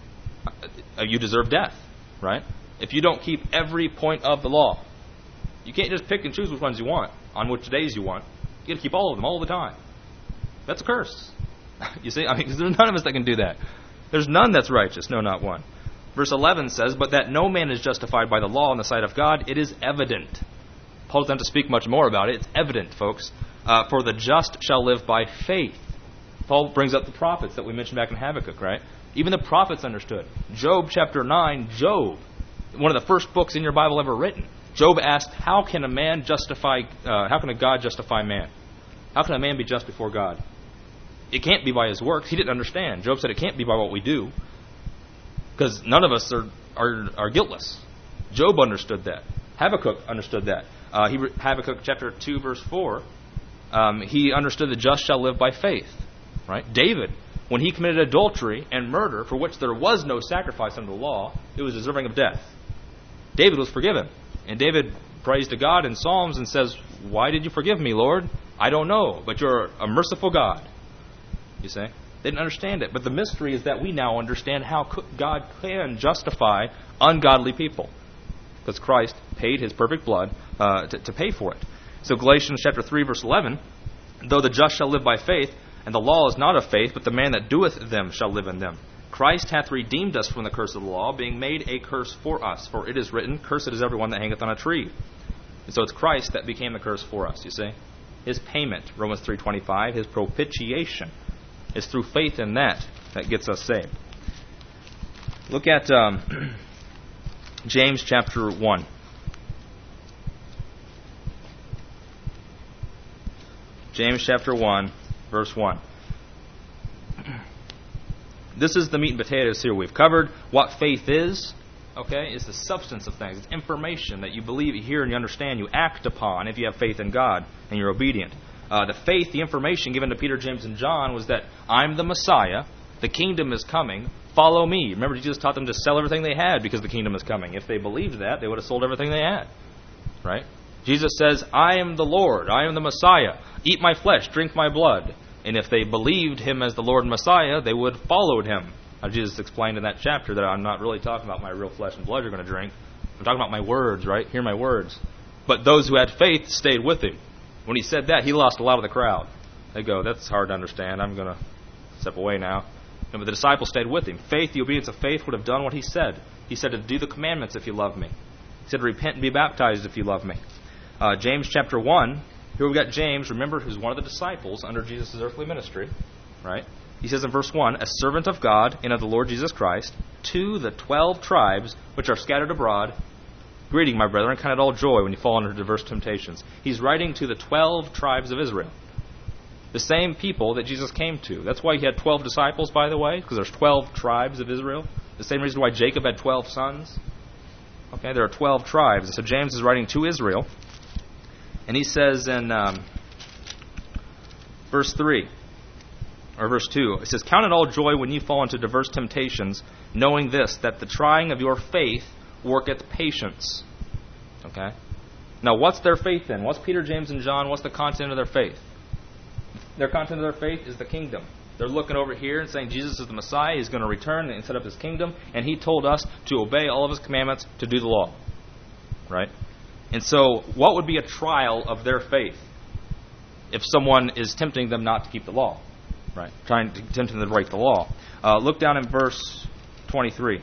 You deserve death, right? If you don't keep every point of the law. You can't just pick and choose which ones you want, on which days you want. You got to keep all of them all the time. That's a curse. You see? I mean, there's none of us that can do that. There's none that's righteous, no, not one. Verse 11 says, but that no man is justified by the law in the sight of God, it is evident. Paul doesn't have to speak much more about it. It's evident, folks. For the just shall live by faith. Paul brings up the prophets that we mentioned back in Habakkuk, right? Even the prophets understood. Job chapter 9, Job, one of the first books in your Bible ever written. Job asked, how can a God justify man? How can a man be just before God? It can't be by his works. He didn't understand. Job said it can't be by what we do, because none of us are guiltless. Job understood that. Habakkuk understood that. Habakkuk chapter 2, verse 4, he understood the just shall live by faith. Right? David, when he committed adultery and murder, for which there was no sacrifice under the law, it was deserving of death. David was forgiven. And David prays to God in Psalms and says, why did you forgive me, Lord? I don't know, but you're a merciful God. You see? They didn't understand it. But the mystery is that we now understand how God can justify ungodly people, because Christ paid his perfect blood to pay for it. So Galatians chapter 3, verse 11, though the just shall live by faith, And the law is not of faith, but the man that doeth them shall live in them. Christ hath redeemed us from the curse of the law, being made a curse for us. For it is written, Cursed is everyone that hangeth on a tree. And so it's Christ that became the curse for us, you see. His payment, Romans 3:25, his propitiation, is through faith in that gets us saved. Look at James chapter 1. James chapter 1, verse 1. This is the meat and potatoes here. We've covered what faith is. Okay, it's the substance of things. It's information that you believe, you hear, and you understand, you act upon if you have faith in God and you're obedient. The faith, the information given to Peter, James, and John was that I'm the Messiah, the kingdom is coming, follow me. Remember, Jesus taught them to sell everything they had because the kingdom is coming. If they believed that, they would have sold everything they had. Right? Jesus says, I am the Lord, I am the Messiah. Eat my flesh, drink my blood. And if they believed him as the Lord and Messiah, they would have followed him. Now, Jesus explained in that chapter that I'm not really talking about my real flesh and blood you're going to drink. I'm talking about my words, right? Hear my words. But those who had faith stayed with him. When he said that, he lost a lot of the crowd. They go, that's hard to understand. I'm going to step away now. But the disciples stayed with him. Faith, the obedience of faith, would have done what he said. He said to do the commandments if you love me. He said to repent and be baptized if you love me. James chapter 1, here we've got James, remember, who's one of the disciples under Jesus' earthly ministry. Right? He says in verse 1, a servant of God and of the Lord Jesus Christ, to the 12 tribes which are scattered abroad, greeting, my brethren, count it all joy when you fall under diverse temptations. He's writing to the 12 tribes of Israel. The same people that Jesus came to. That's why he had 12 disciples, by the way, because there's 12 tribes of Israel. The same reason why Jacob had 12 sons. Okay, there are 12 tribes. And so James is writing to Israel. And he says in verse 3, or verse 2, it says, count it all joy when you fall into diverse temptations, knowing this, that the trying of your faith worketh patience. Okay? Now, what's their faith in? What's Peter, James, and John? What's the content of their faith? Their content of their faith is the kingdom. They're looking over here and saying Jesus is the Messiah. He's going to return and set up his kingdom. And he told us to obey all of his commandments, to do the law. Right? And so, what would be a trial of their faith if someone is tempting them not to keep the law? Right? Trying to tempt them to break the law. Look down in verse 23.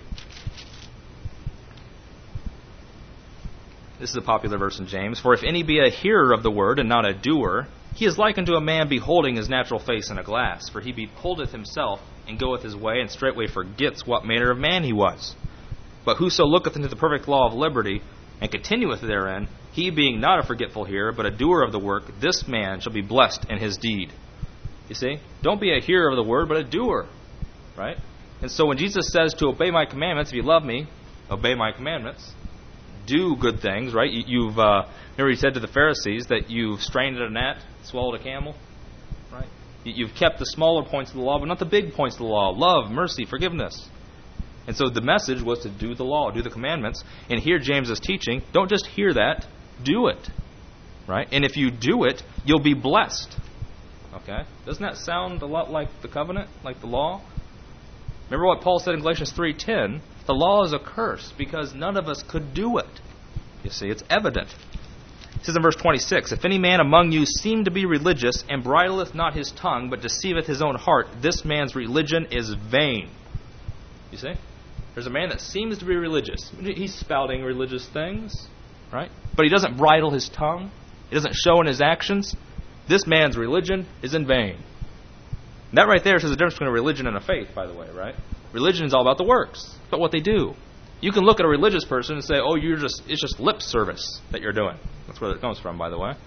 This is a popular verse in James. For if any be a hearer of the word and not a doer, he is like unto a man beholding his natural face in a glass. For he beholdeth himself, and goeth his way, and straightway forgets what manner of man he was. But whoso looketh into the perfect law of liberty, and continueth therein, he being not a forgetful hearer, but a doer of the work, this man shall be blessed in his deed. You see? Don't be a hearer of the word, but a doer. Right? And so when Jesus says to obey my commandments, if you love me, obey my commandments. Do good things, right? You've remember he said to the Pharisees that you've strained at a gnat, swallowed a camel, right? You've kept the smaller points of the law, but not the big points of the law. Love, mercy, forgiveness. And so the message was to do the law, do the commandments. And here James is teaching, don't just hear that, do it. Right? And if you do it, you'll be blessed. Okay? Doesn't that sound a lot like the covenant, like the law? Remember what Paul said in Galatians 3:10? The law is a curse because none of us could do it. You see, it's evident. It says in verse 26, if any man among you seem to be religious, and bridleth not his tongue, but deceiveth his own heart, this man's religion is vain. You see? There's a man that seems to be religious. He's spouting religious things, right? But he doesn't bridle his tongue. He doesn't show in his actions. This man's religion is in vain. And that right there says the difference between a religion and a faith, by the way, right? Religion is all about the works, but what they do. You can look at a religious person and say, oh, it's just lip service that you're doing. That's where it comes from, by the way.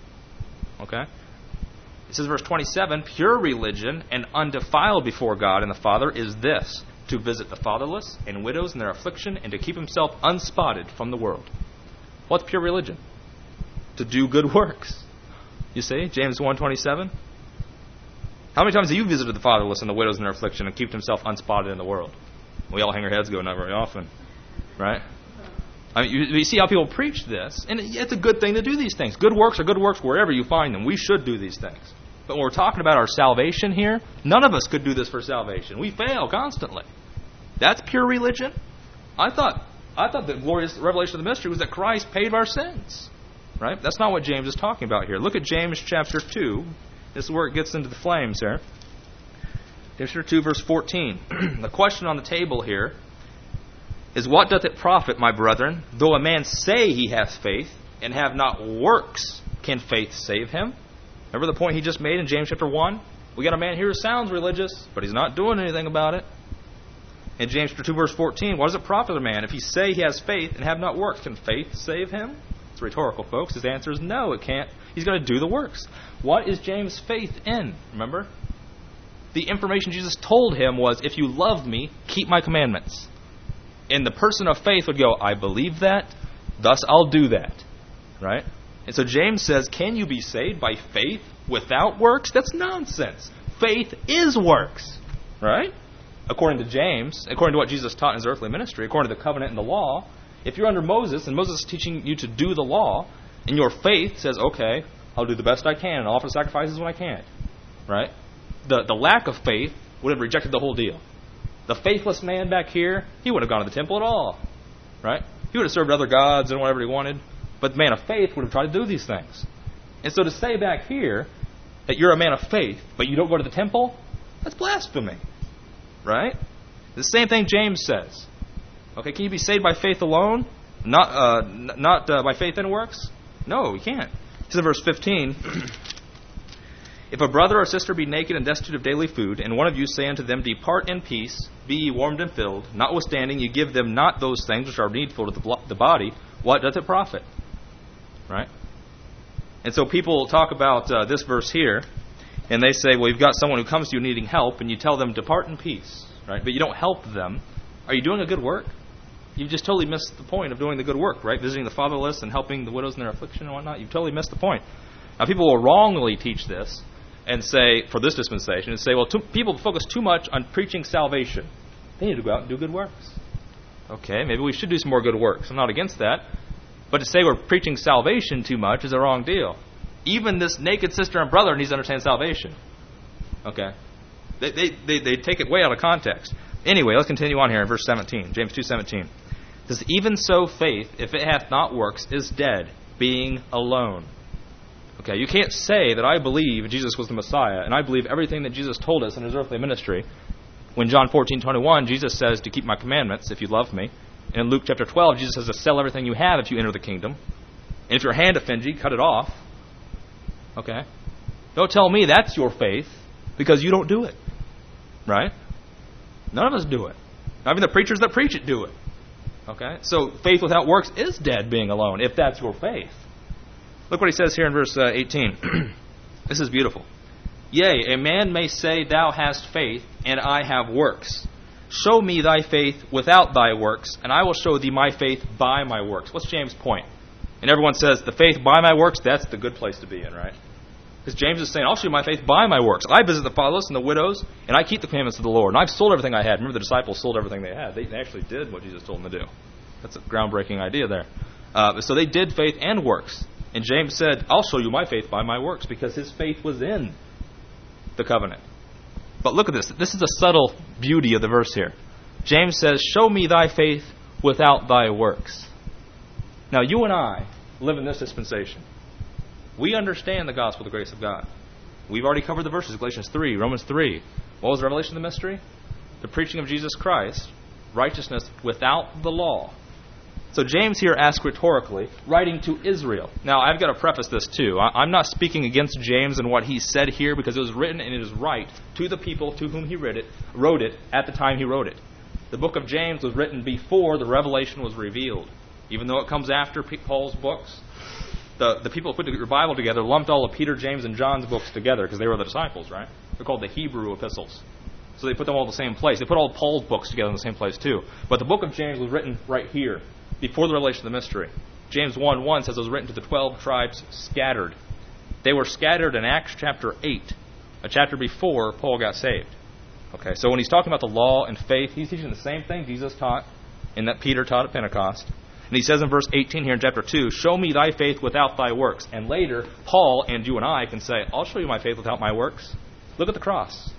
Okay? It says, verse 27, pure religion and undefiled before God and the Father is this, to visit the fatherless and widows in their affliction and to keep himself unspotted from the world. What's pure religion? To do good works. You see, James 1:27. How many times have you visited the fatherless and the widows in their affliction and kept himself unspotted in the world? We all hang our heads go, not very often. Right? I mean, you see how people preach this, and it's a good thing to do these things. Good works are good works wherever you find them. We should do these things. But when we're talking about our salvation here, none of us could do this for salvation. We fail constantly. That's pure religion? I thought the glorious revelation of the mystery was that Christ paid our sins. Right? That's not what James is talking about here. Look at James chapter 2. This is where it gets into the flames here. James chapter 2, verse 14. The question on the table here is, what doth it profit, my brethren, though a man say he hath faith, and have not works? Can faith save him? Remember the point he just made in James chapter 1? We got a man here who sounds religious, but he's not doing anything about it. In James chapter 2, verse 14, what does it profit a man if he say he has faith and have not works? Can faith save him? It's rhetorical, folks. His answer is no, it can't. He's going to do the works. What is James' faith in? Remember? The information Jesus told him was, if you love me, keep my commandments. And the person of faith would go, I believe that, thus I'll do that. Right? And so James says, can you be saved by faith without works? That's nonsense. Faith is works. Right? According to James, according to what Jesus taught in his earthly ministry, according to the covenant and the law, if you're under Moses, and Moses is teaching you to do the law, and your faith says, okay, I'll do the best I can and offer sacrifices when I can. Right? The lack of faith would have rejected the whole deal. The faithless man back here, he wouldn't have gone to the temple at all. Right? He would have served other gods and whatever he wanted. But the man of faith would have tried to do these things. And so to say back here that you're a man of faith, but you don't go to the temple, that's blasphemy. Right? The same thing James says. Okay, can you be saved by faith alone? Not by faith and works? No, you can't. He says in verse 15, if a brother or sister be naked and destitute of daily food, and one of you say unto them, depart in peace, be ye warmed and filled, notwithstanding you give them not those things which are needful to the body, what doth it profit? Right? And so people talk about this verse here, and they say, well, you've got someone who comes to you needing help, and you tell them, depart in peace. Right? But you don't help them. Are you doing a good work? You've just totally missed the point of doing the good work, right? Visiting the fatherless and helping the widows in their affliction and whatnot. You've totally missed the point. Now, people will wrongly teach this and say, for this dispensation, and say, well, people focus too much on preaching salvation. They need to go out and do good works. Okay, maybe we should do some more good works. I'm not against that. But to say we're preaching salvation too much is a wrong deal. Even this naked sister and brother needs to understand salvation. Okay? They take it way out of context. Anyway, let's continue on here in verse 17. James 2:17. It says, even so faith, if it hath not works, is dead, being alone. Okay, you can't say that I believe Jesus was the Messiah, and I believe everything that Jesus told us in his earthly ministry. When John 14:21, Jesus says to keep my commandments if you love me. And in Luke chapter 12, Jesus says to sell everything you have if you enter the kingdom. And if your hand offends you, cut it off. Okay? Don't tell me that's your faith, because you don't do it. Right? None of us do it. Not even the preachers that preach it do it. Okay? So faith without works is dead, being alone, if that's your faith. Look what he says here in verse 18. This is beautiful. Yea, a man may say, thou hast faith, and I have works. Show me thy faith without thy works, and I will show thee my faith by my works. What's James' point? And everyone says, the faith by my works, that's the good place to be in, right? Because James is saying, I'll show you my faith by my works. I visit the fatherless and the widows, and I keep the commandments of the Lord. And I've sold everything I had. Remember, the disciples sold everything they had. They actually did what Jesus told them to do. That's a groundbreaking idea there. So they did faith and works. And James said, I'll show you my faith by my works, because his faith was in the covenant. But look at this. This is the subtle beauty of the verse here. James says, show me thy faith without thy works. Now, you and I live in this dispensation. We understand the gospel, the grace of God. We've already covered the verses, Galatians 3, Romans 3. What was the revelation of the mystery? The preaching of Jesus Christ, righteousness without the law. So James here asks rhetorically, writing to Israel. Now, I've got to preface this too. I'm not speaking against James and what he said here, because it was written and it is right to the people to whom he wrote it at the time he wrote it. The book of James was written before the revelation was revealed. Even though it comes after Paul's books, the people who put the Bible together lumped all of Peter, James, and John's books together because they were the disciples, right? They're called the Hebrew epistles. So they put them all in the same place. They put all Paul's books together in the same place too. But the book of James was written right here, before the revelation of the mystery. James 1:1 says it was written to the 12 tribes scattered. They were scattered in Acts chapter 8, a chapter before Paul got saved. Okay, so when he's talking about the law and faith, he's teaching the same thing Jesus taught and that Peter taught at Pentecost. And he says in verse 18 here in chapter 2, show me thy faith without thy works. And later, Paul and you and I can say, I'll show you my faith without my works. Look at the cross.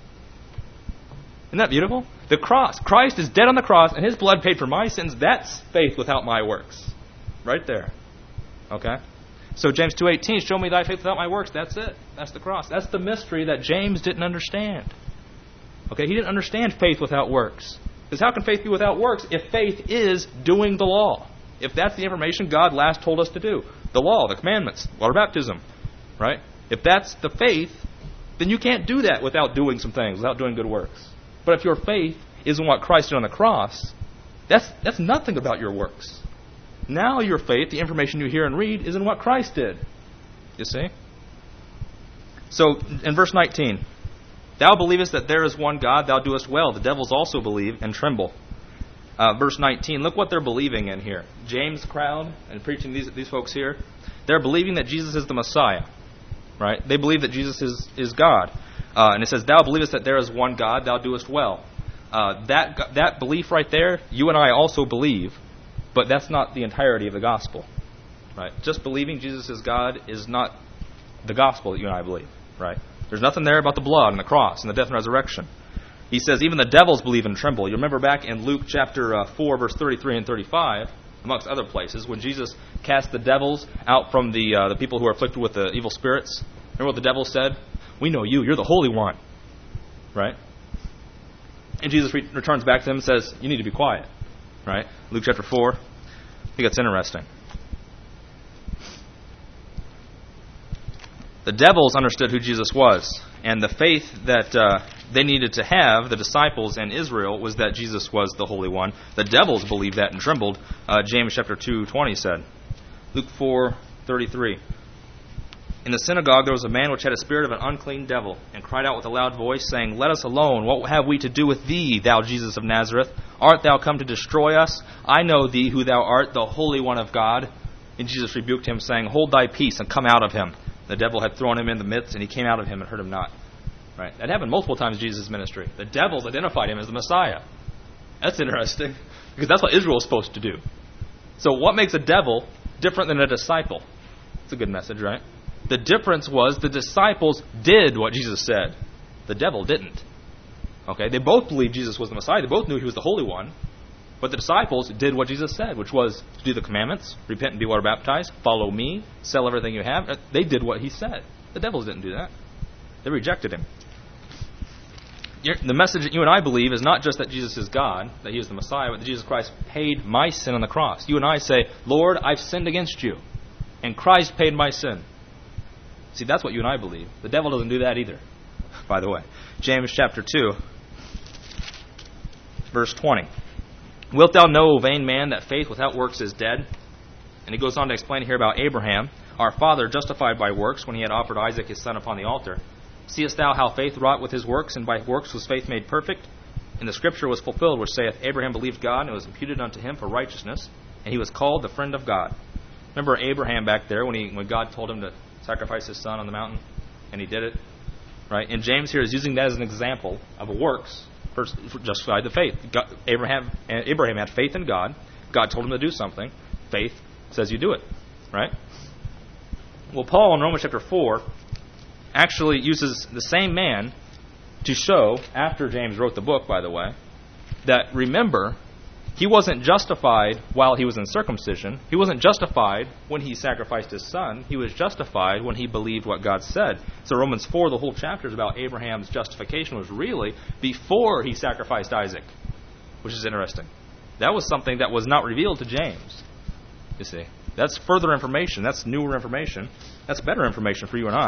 Isn't that beautiful? The cross. Christ is dead on the cross, and his blood paid for my sins. That's faith without my works. Right there. Okay? So James 2:18, show me thy faith without my works. That's it. That's the cross. That's the mystery that James didn't understand. Okay, he didn't understand faith without works. Because how can faith be without works if faith is doing the law? If that's the information God last told us to do. The law, the commandments, water baptism. Right? If that's the faith, then you can't do that without doing some things, without doing good works. But if your faith is in what Christ did on the cross, that's nothing about your works. Now your faith, the information you hear and read, is in what Christ did. You see? So, in verse 19, thou believest that there is one God, thou doest well. The devils also believe and tremble. Verse 19, look what they're believing in here. James' crowd, and preaching these folks here, they're believing that Jesus is the Messiah. Right? They believe that Jesus is God. And it says, thou believest that there is one God, thou doest well. That belief right there, you and I also believe, but that's not the entirety of the gospel. Right? Just believing Jesus is God is not the gospel that you and I believe. Right? There's nothing there about the blood and the cross and the death and resurrection. He says, even the devils believe and tremble. You remember back in Luke chapter 4, verse 33 and 35, amongst other places, when Jesus cast the devils out from the people who are afflicted with the evil spirits. Remember what the devil said? We know you. You're the Holy One. Right? And Jesus returns back to them and says, you need to be quiet. Right? Luke chapter 4. I think that's interesting. The devils understood who Jesus was. And the faith that they needed to have, the disciples and Israel, was that Jesus was the Holy One. The devils believed that and trembled. James chapter 2:20 said. Luke 4:33. In the synagogue there was a man which had a spirit of an unclean devil, and cried out with a loud voice, saying, let us alone. What have we to do with thee, thou Jesus of Nazareth? Art thou come to destroy us? I know thee who thou art, the Holy One of God. And Jesus rebuked him, saying, hold thy peace, and come out of him. The devil had thrown him in the midst, and he came out of him and hurt him not. Right? That happened multiple times in Jesus' ministry. The devils identified him as the Messiah. That's interesting, because that's what Israel is supposed to do. So what makes a devil different than a disciple? It's a good message, right? The difference was the disciples did what Jesus said. The devil didn't. Okay? They both believed Jesus was the Messiah. They both knew he was the Holy One. But the disciples did what Jesus said, which was to do the commandments, repent and be water baptized, follow me, sell everything you have. They did what he said. The devils didn't do that. They rejected him. The message that you and I believe is not just that Jesus is God, that he is the Messiah, but that Jesus Christ paid my sin on the cross. You and I say, Lord, I've sinned against you, and Christ paid my sin. See, that's what you and I believe. The devil doesn't do that either, by the way. James chapter 2, verse 20. Wilt thou know, O vain man, that faith without works is dead? And he goes on to explain here about Abraham, our father, justified by works when he had offered Isaac his son upon the altar. Seest thou how faith wrought with his works, and by works was faith made perfect? And the scripture was fulfilled, which saith, Abraham believed God, and it was imputed unto him for righteousness, and he was called the friend of God. Remember Abraham back there when God told him to sacrifice his son on the mountain, and he did it, right? And James here is using that as an example of a works justified the faith. Abraham had faith in God. God told him to do something. Faith says you do it, right? Well, Paul in Romans chapter 4 actually uses the same man to show, after James wrote the book, by the way, that remember, he wasn't justified while he was in circumcision. He wasn't justified when he sacrificed his son. He was justified when he believed what God said. So Romans 4, the whole chapter is about Abraham's justification, was really before he sacrificed Isaac, which is interesting. That was something that was not revealed to James, you see. That's further information. That's newer information. That's better information for you and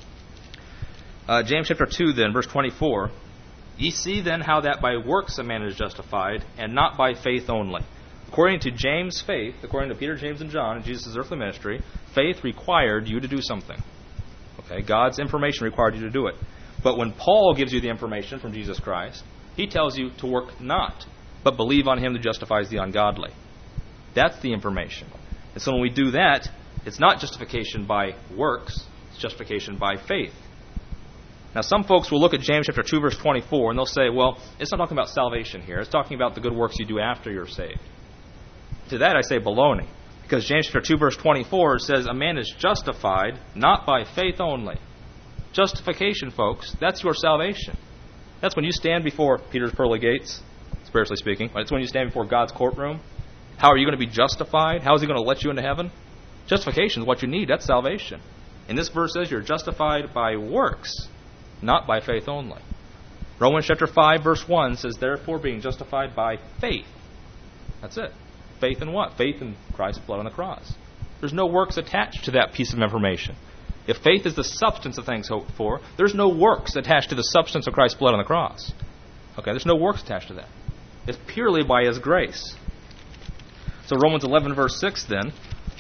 I. James chapter 2 then, verse 24. Ye see then how that by works a man is justified, and not by faith only. According to James' faith, according to Peter, James, and John in Jesus' earthly ministry, faith required you to do something. Okay, God's information required you to do it. But when Paul gives you the information from Jesus Christ, he tells you to work not, but believe on him who justifies the ungodly. That's the information. And so when we do that, it's not justification by works, it's justification by faith. Now, some folks will look at James chapter 2, verse 24, and they'll say, well, it's not talking about salvation here. It's talking about the good works you do after you're saved. To that I say baloney. Because James chapter 2, verse 24 says, a man is justified not by faith only. Justification, folks, that's your salvation. That's when you stand before Peter's pearly gates, spiritually speaking. It's when you stand before God's courtroom. How are you going to be justified? How is he going to let you into heaven? Justification is what you need. That's salvation. And this verse says you're justified by works, not by faith only. Romans chapter 5, verse 1 says, therefore, being justified by faith. That's it. Faith in what? Faith in Christ's blood on the cross. There's no works attached to that piece of information. If faith is the substance of things hoped for, there's no works attached to the substance of Christ's blood on the cross. Okay, there's no works attached to that. It's purely by His grace. So Romans 11, verse 6 then.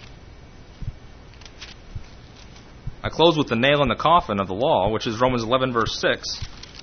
I close with the nail in the coffin of the law, which is Romans 11, verse 6.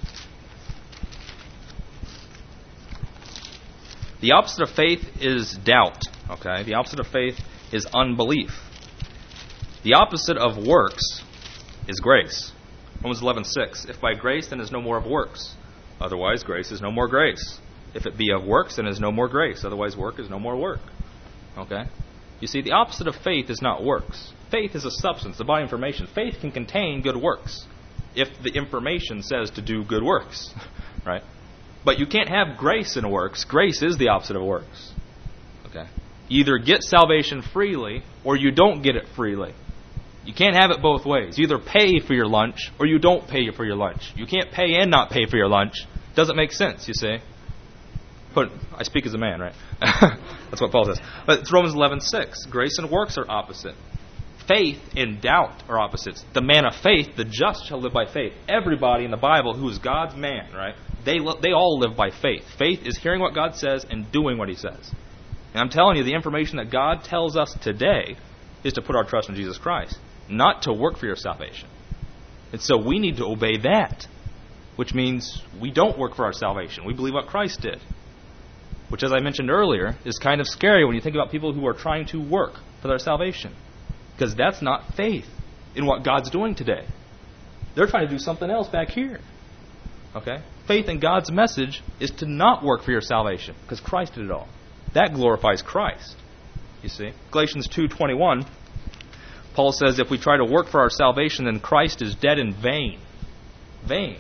The opposite of faith is doubt. Okay, the opposite of faith is unbelief. The opposite of works is grace. Romans 11:6. If by grace, then is no more of works. Otherwise, grace is no more grace. If it be of works, then is no more grace. Otherwise, work is no more work. Okay? You see, the opposite of faith is not works. Faith is a substance, the body information. Faith can contain good works if the information says to do good works. Right? But you can't have grace in works. Grace is the opposite of works. Okay? You either get salvation freely or you don't get it freely. You can't have it both ways. You either pay for your lunch or you don't pay for your lunch. You can't pay and not pay for your lunch. Doesn't make sense, you see. But I speak as a man, right? That's what Paul says. But it's Romans 11:6. Grace and works are opposite. Faith and doubt are opposites. The man of faith, the just, shall live by faith. Everybody in the Bible who is God's man, right? They all live by faith. Faith is hearing what God says and doing what He says. And I'm telling you, the information that God tells us today is to put our trust in Jesus Christ, not to work for your salvation. And so we need to obey that, which means we don't work for our salvation. We believe what Christ did, which, as I mentioned earlier, is kind of scary when you think about people who are trying to work for their salvation, because that's not faith in what God's doing today. They're trying to do something else back here. Okay? Faith in God's message is to not work for your salvation, because Christ did it all. That glorifies Christ. You see? Galatians 2:21, Paul says, if we try to work for our salvation, then Christ is dead in vain. Vain.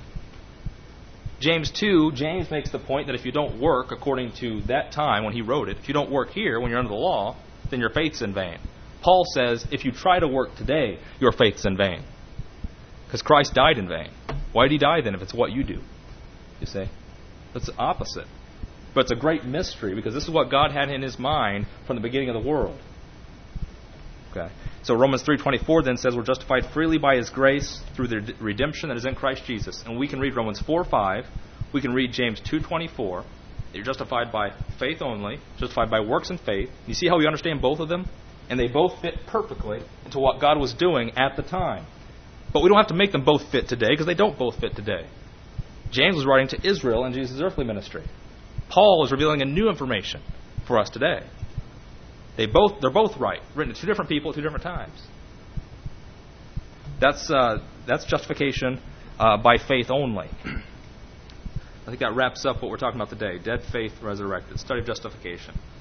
James makes the point that if you don't work according to that time when he wrote it, if you don't work here when you're under the law, then your faith's in vain. Paul says, if you try to work today, your faith's in vain. Because Christ died in vain. Why did He die then if it's what you do? You see? It's the opposite. But it's a great mystery because this is what God had in His mind from the beginning of the world. Okay. So Romans 3:24 then says we're justified freely by His grace through the redemption that is in Christ Jesus. And we can read Romans 4:5. We can read James 2:24. You're justified by faith only, justified by works and faith. You see how we understand both of them? And they both fit perfectly into what God was doing at the time. But we don't have to make them both fit today because they don't both fit today. James was writing to Israel in Jesus' earthly ministry. Paul is revealing a new information for us today. They're both right, written to two different people at two different times. That's justification by faith only. I think that wraps up what we're talking about today. Dead faith resurrected. Study of justification.